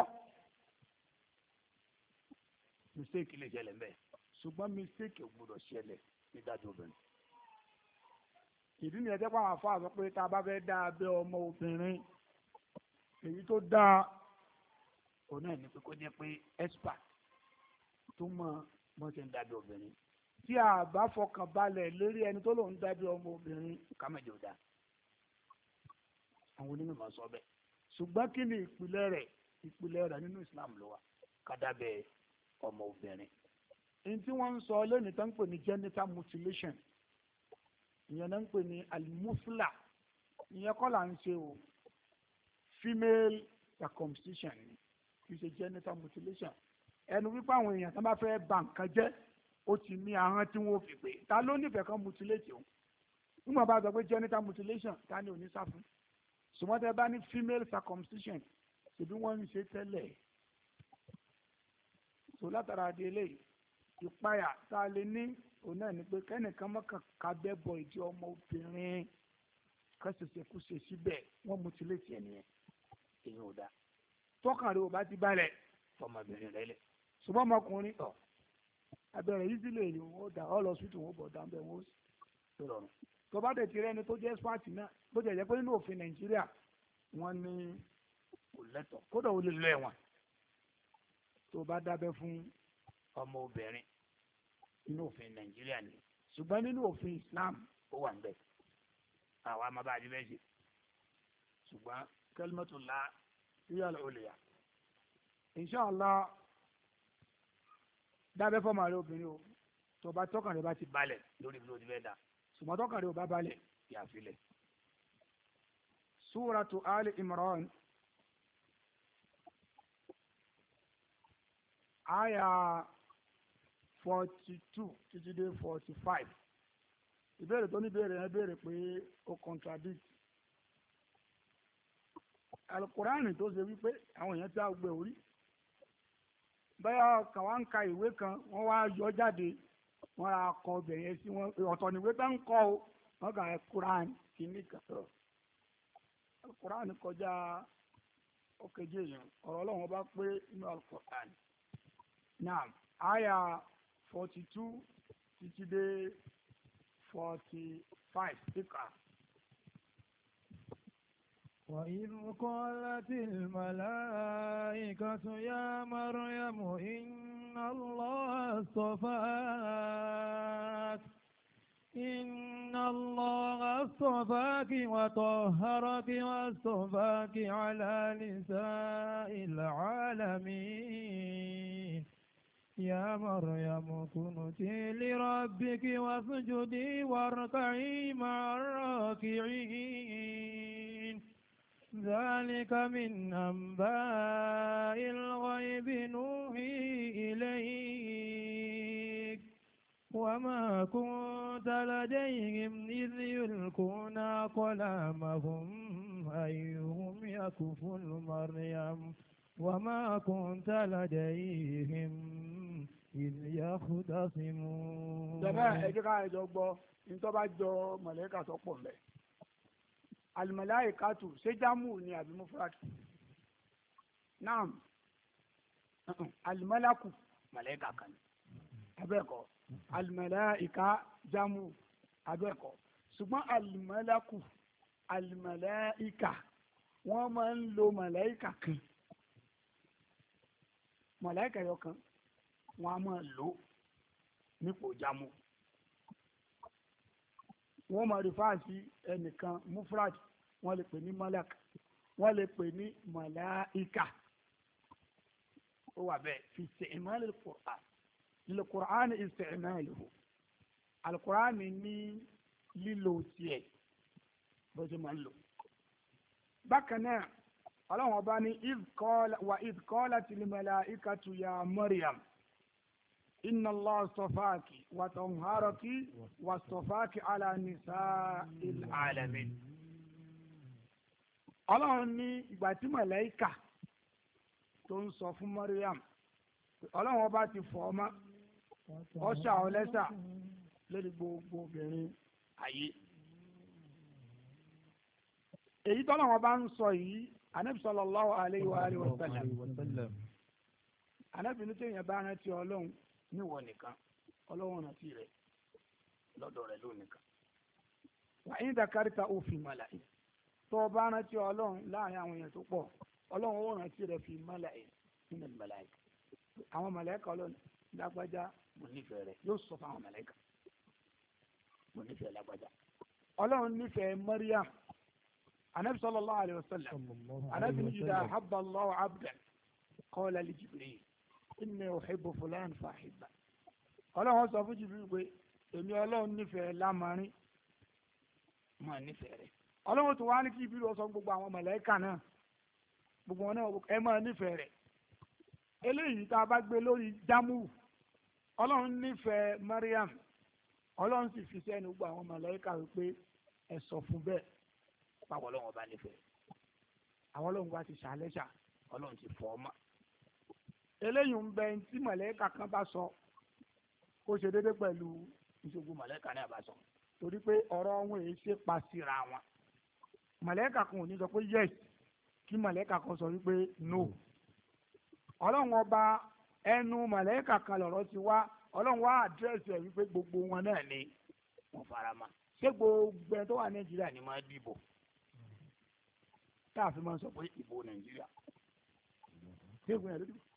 mistake lè ṣẹlẹ̀ mbẹ́ ṣùgbọ́n mistake ò gbọdọ̀ ṣẹlẹ̀ nídájọ́ obìnrin ìdí nìyẹn tẹ́ pàwọn afọ àsọ pé tá a bá fẹ́ dá abẹ́ ọmọ obìnrin èyí tó dáa òun náà ní pé kó jẹ́ pé expert tó mọ bọ́n ṣe ń dábẹ́ obìnrin tí a bá fọkàn balẹ̀ lórí ẹni tó lòun dábẹ́ ọmọ obìnrin ká má jẹ́ ó dáa àwọn onímọ̀ sọ bẹ́ẹ̀ ṣùgbọ́n kí ni ìpìlẹ̀ rẹ̀ nínú Islam ló wà ká dábẹ́ ọmọ obìnrin èyí tí wọ́n ń sọ lónìí tó ń pè ní genital mutilation ìyẹn náà ń pè ní alimufla ìyẹn kọ́ là ń ṣe o female circumcision ni kì í ṣe genital mutilation ẹnu wípé àwọn èèyàn tó bá fẹ́ bà nǹkan jẹ́ ó ti ní ahọ́n tí wọ́n fi pè ta ló nífẹ̀ẹ́ kan mutilate o nígbà bá sọ pé genital mutilation ta ni ò ní sá fún ṣùgbọ́n tẹ́ bá ní female circumcision ṣèbí wọ́n ń ṣe tẹ́lẹ̀ so látara di eléyìí ìpayà tá a lè ní òun náà ni pé kẹ́nìkan mọ́kàn kábẹ́ bọ ìdí ọmọ obìnrin kẹ́sìsẹ́ kú ṣe síbẹ̀ wọ́n mutilate ẹnìyẹn èèyàn ò dáa tọkàn rẹ ò bá ti balẹ̀ fọmọbìnrin rẹ lẹ̀ ṣùgbọ́n ọmọkùnrin tọ̀ abẹ́rẹ́ yìí sílẹ̀ yìí wọ́n dà ọ́ lọ sùtù wọ́n bọ̀ dáńbẹ́ wọ́n sì rọrùn tó bá dẹ̀ ti rẹ́ni tó jẹ́ expert náà bó jẹ́ jẹ́ pé nínú òfin Nàìjíríà wọ́n ní kò lẹ́tọ̀ kódà ó lè lọ ẹ̀wọ̀n tó bá dábẹ́ fún ọmọ obìnrin nínú òfin Nàìjíríà ni ṣùgbọ́n nínú òfin Islam ó wà níbẹ̀ àwa máa bá a di bẹ́ẹ̀ ṣe ṣùgbọ́n kalimatullah hiya al-ulya inshallah dábẹ́ fọ́mọ rẹ obìnrin o tó bá tọkàn rẹ bá ti balẹ̀ lórí ibi tó ti fẹ́ dá ṣùgbọ́n tọkàn rẹ ò bá balẹ̀ yà á filẹ̀. Suratu Ali Imran aya 42 títí dé 45 ìbéèrè tó ní béèrè yẹn béèrè pé ó contradict alukurani tó ṣe wípé àwọn èèyàn tí a gbé orí bẹ́ẹ̀ kàn wá ń ka ìwé kan wọ́n wá yọ jáde wọ́n ra kọ obìnrin yẹn sí wọn ọ̀tọ̀ níwé tó ń kọ́ o wọ́n kà alukurani kìíní kan alukurani kọjá ọkẹjẹ yẹn ọ̀rọ̀ Ọlọ́run bá pé inú alukurani náà àyà 42 títí dé 45 síkà. وإذ قالت الملائكة يا مريم إن الله اصطفاك وطهرك واصطفاك على نساء العالمين يا مريم اقنتي لربك واسجدي واركعي مع الراكعين ذلك من أنباء الغيب نوحي إليك وما كنت لديهم إذ يلقون أقلامهم أيهم يكفل مريم وما كنت لديهم إذ يختصمون. Jàmáà ẹ jẹ́ ká jọ gbọ́ ní tó bá jọ màláíkà tó pọ̀ mẹ́. Al-malaikatu ṣé jámù ni àbí mufrad? Naam. Al-malaku màláíkà kan. abẹ́ẹ̀kọ́ al-malaika jamu abẹ́ẹ̀kọ́ ṣùgbọ́n al-malaika wọ́n máa ń lo màláìkà kan màláìkà yọ kan wọ́n á máa lò nípò jamu wọ́n máa rìfáà sí ẹnìkan mufrad wọ́n lè pè ní malak wọ́n lè pè ní màláìkà ó wà bẹ́ẹ̀ fi isti'mal al-Qur'an lil-Qur'an isti'maluhu al-Qur'an ní lílo tiẹ̀ bó ṣe máa ń lò. bákan náà ọlọ́run ọba ní idh qalatil malaikatu ya Maryam inna Allah astafaki wa tahharaki wa astafaki ala nisa'il alamin. ọlọ́run ní ìgbà tí màláíkà tó ń sọ fún Maryam ọlọ́run ọba ti fọ̀ ọ́ mọ́ ọ̀ṣà ọ̀lẹ́sà lórí gbogbo obìnrin ayé. èyí tọ́lọ́run ọba ń sọ yìí Ànábì sallallahu alayhi wa alihi wa sallam Ànábì ní téèyàn bá rántí ọlọ́run níwọ̀ nìkan ọlọ́run rántí rẹ̀ lọ́dọ̀ rẹ̀ lónìkan. wa in dhakartahu fi mala'i tó o bá rántí ọlọ́run láàrin àwọn èèyàn tó pọ̀ ọlọ́run ó rántí rẹ̀ fi mala'i nínú màláíkà àwọn màláíkà ọlọ́run lágbájá mo nífẹ̀ẹ́ rẹ̀ yóò sọ fún àwọn màláíkà mo nífẹ̀ẹ́ lágbájá. ọlọ́run nífẹ̀ẹ́ Maryam Ànábì sallallahu alayhi wa sallam Ànábì idha habba Allahu abdan qala li Jibril inni uhibbu fulan fahibba. ọlọ́run sọ fún Jibril pé èmi ọlọ́run nífẹ̀ẹ́ lámarin máa nífẹ̀ẹ́ rẹ̀. ọlọ́run tó wá ní kí Jibril sọ gbogbo àwọn màláíkà náà gbogbo wọn náà ẹ máa nífẹ̀ẹ́ rẹ̀. eléyìí tá a bá gbé lórí jámù ọlọ́run nífẹ̀ẹ́ Maryam ọlọ́run sì fi sẹ́nu gbogbo àwọn màláíkà wípé ẹ sọ fún bẹ́ẹ̀ pàwọ́ ọlọ́run ọba nífẹ̀ẹ́ àwọn ọlọ́run bá ti ṣàlẹ́ṣà ọlọ́run ti fọ́ ọmọ. eléyìí ń bẹ tí màláíkà kan bá sọ kó ṣe déédéé pẹ̀lú ìṣògùn màláíkà náà bá sọ torí pé ọ̀rọ̀ wọn èyí ṣe pa síra wọn. màláíkà kan ò ní sọ pé yes kí màláíkà kan sọ wípé no. ọlọ́run ọba ẹnu màláíkà kan lọ̀rọ̀ ti wá ọlọ́run wá àdírẹ́sì ẹ̀ wípé gbogbo wọn náà ni wọ́n fara mọ́. ṣé gbogbo ẹ̀ tó wà Nàìjíríà ni máa dìbò tá a fi máa sọ pé ìbò Nàìjíríà ṣé gbogbo ẹ̀ ló dìbò.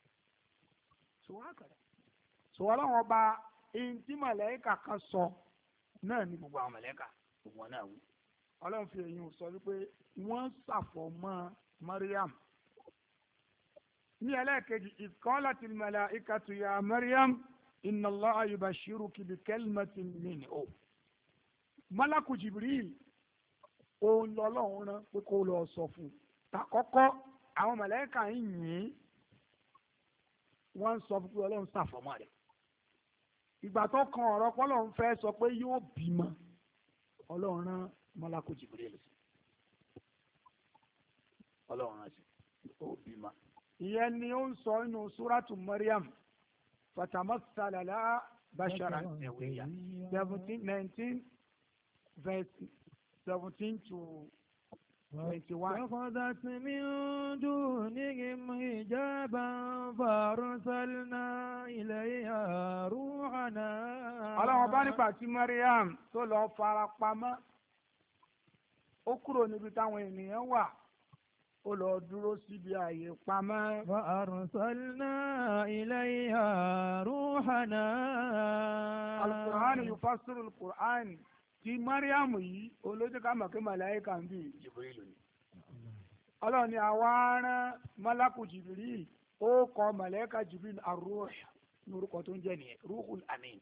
sọ ọlọ́run ọba ẹni tí màláíkà kan sọ náà ni gbogbo àwọn màláíkà gbogbo wọn náà wí. ọlọ́run fi èyí sọ wípé wọ́n ṣàfọ̀mọ́ Maryam. ní ẹlẹ́ẹ̀kejì idh qalatil malaikatu ya Maryam inna Allaha yubashiruki bi kalimatin minhu. Malaku Jibril òun lọ́lọ́run rán pé kó lọ sọ fún un. Tàkọ́kọ́ àwọn màláíkà ń yìn wọ́n ń sọ fún pé ọlọ́run ṣàfọ̀mọ́ rẹ̀. ìgbà tó kan ọ̀rọ̀ pọ́lọ́run fẹ́ sọ pé yóò bímọ ọlọ́run rán Malaku Jibril sí ọlọ́run rán sí ó bímọ. ìyẹn ni ó ń sọ inú súrátù Maryam fatamassala laha basharan sawiyya 19 verse 17 to 21. فَأَخَذَتْ مِن دُونِهِمْ حِجَابًا فَأَرْسَلْنَا إِلَيْهَا رُوحَنَا. ọlọ́run bá nípa tí Maryam tó lọ fara pamọ́ ó kúrò níbi táwọn ènìyàn wà ó lọ dúró síbi ààyè pamọ́. فَأَرْسَلْنَا إِلَيْهَا رُوحَنَا. Al-Qur'an yufassiru al-Qur'an tí Maryam yìí olójú ká mọ̀ kí màláíkà ń bí Jibril ni. ọlọ́run ni àwa rán Malaku Jibril ó kọ màláíkà Jibril ar-Ruh ní orúkọ tó ń jẹ́ nìyẹn Ruhul Amin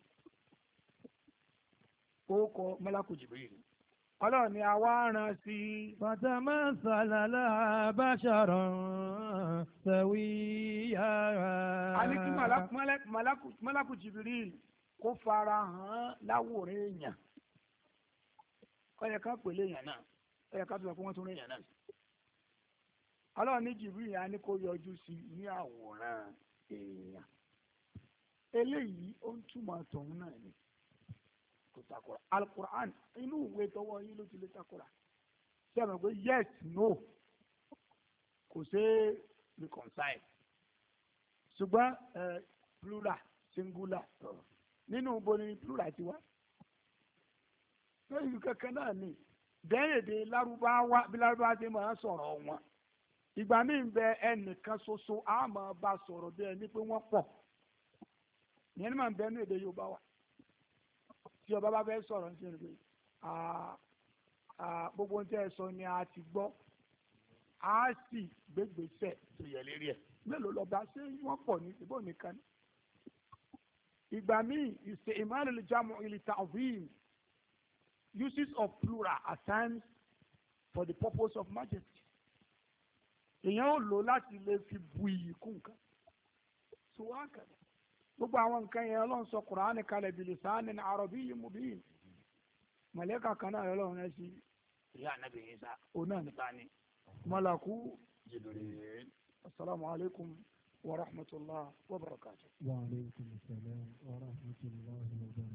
ó kọ Malaku Jibril. ọlọ́run ni àwa rán sí. fatamassala laha basharan sawiyya. a ní kí Malaku Jibril kó fara hàn láwòrán èèyàn. ọyẹ ká pèlè èèyàn náà ọyẹ ká tó sọ pé wọ́n tún rí èèyàn náà. ọlọ́run ní Jibril yẹn á ní kó yọjú sí ní àwòrán èèyàn. eléyìí ó ń túmọ̀ tọ̀hún náà ni kò takora Al-Qur'an inú ìwé tọwọ́ yín ló ti lè takora. ṣé ẹ mọ̀ pé yes no kò ṣe é reconcile ṣùgbọ́n plural singular nínú boni plural ti wá lórí kankan náà ni dẹ́yẹ̀dẹ̀ lárúbáwá bí lárúbáwá ti máa sọ̀rọ̀ wọn ìgbà míì ń bẹ ẹnìkan ṣoṣo á máa bá sọ̀rọ̀ bí ẹni pé wọ́n pọ̀ ìyẹn ní màá ń bẹ ní èdè Yorùbá wa tí ọba bá fẹ́ sọ̀rọ̀ ní sẹ́yìn pé gbogbo ohun tí ẹ sọ ni a ti gbọ́ a sì gbégbèsè tó yẹ lérí ẹ̀ mélòó lọ́ba ṣé wọ́n pọ̀ ní ìbò nìkan ní. ìgbà míì ìṣe ìmáàlì jamu ta'zim uses of plural at times for the purpose of majesty. èèyàn ò lò láti lè fi bu iyì kún nǹkan. so wá kàdé gbogbo àwọn nǹkan yẹn Ọlọ́run sọ Kùránì kalẹ̀ bilisanin arabiyyin mubin. màlẹ́kà kan náà Ọlọ́run rẹ̀ sí ìyá ànábì Ìsá òun náà nípa ni malaku Jibril. Assalamu alaikum wa rahmatullah wa barakatuh. Wa alaikum assalam wa rahmatullahi wa barakatuh.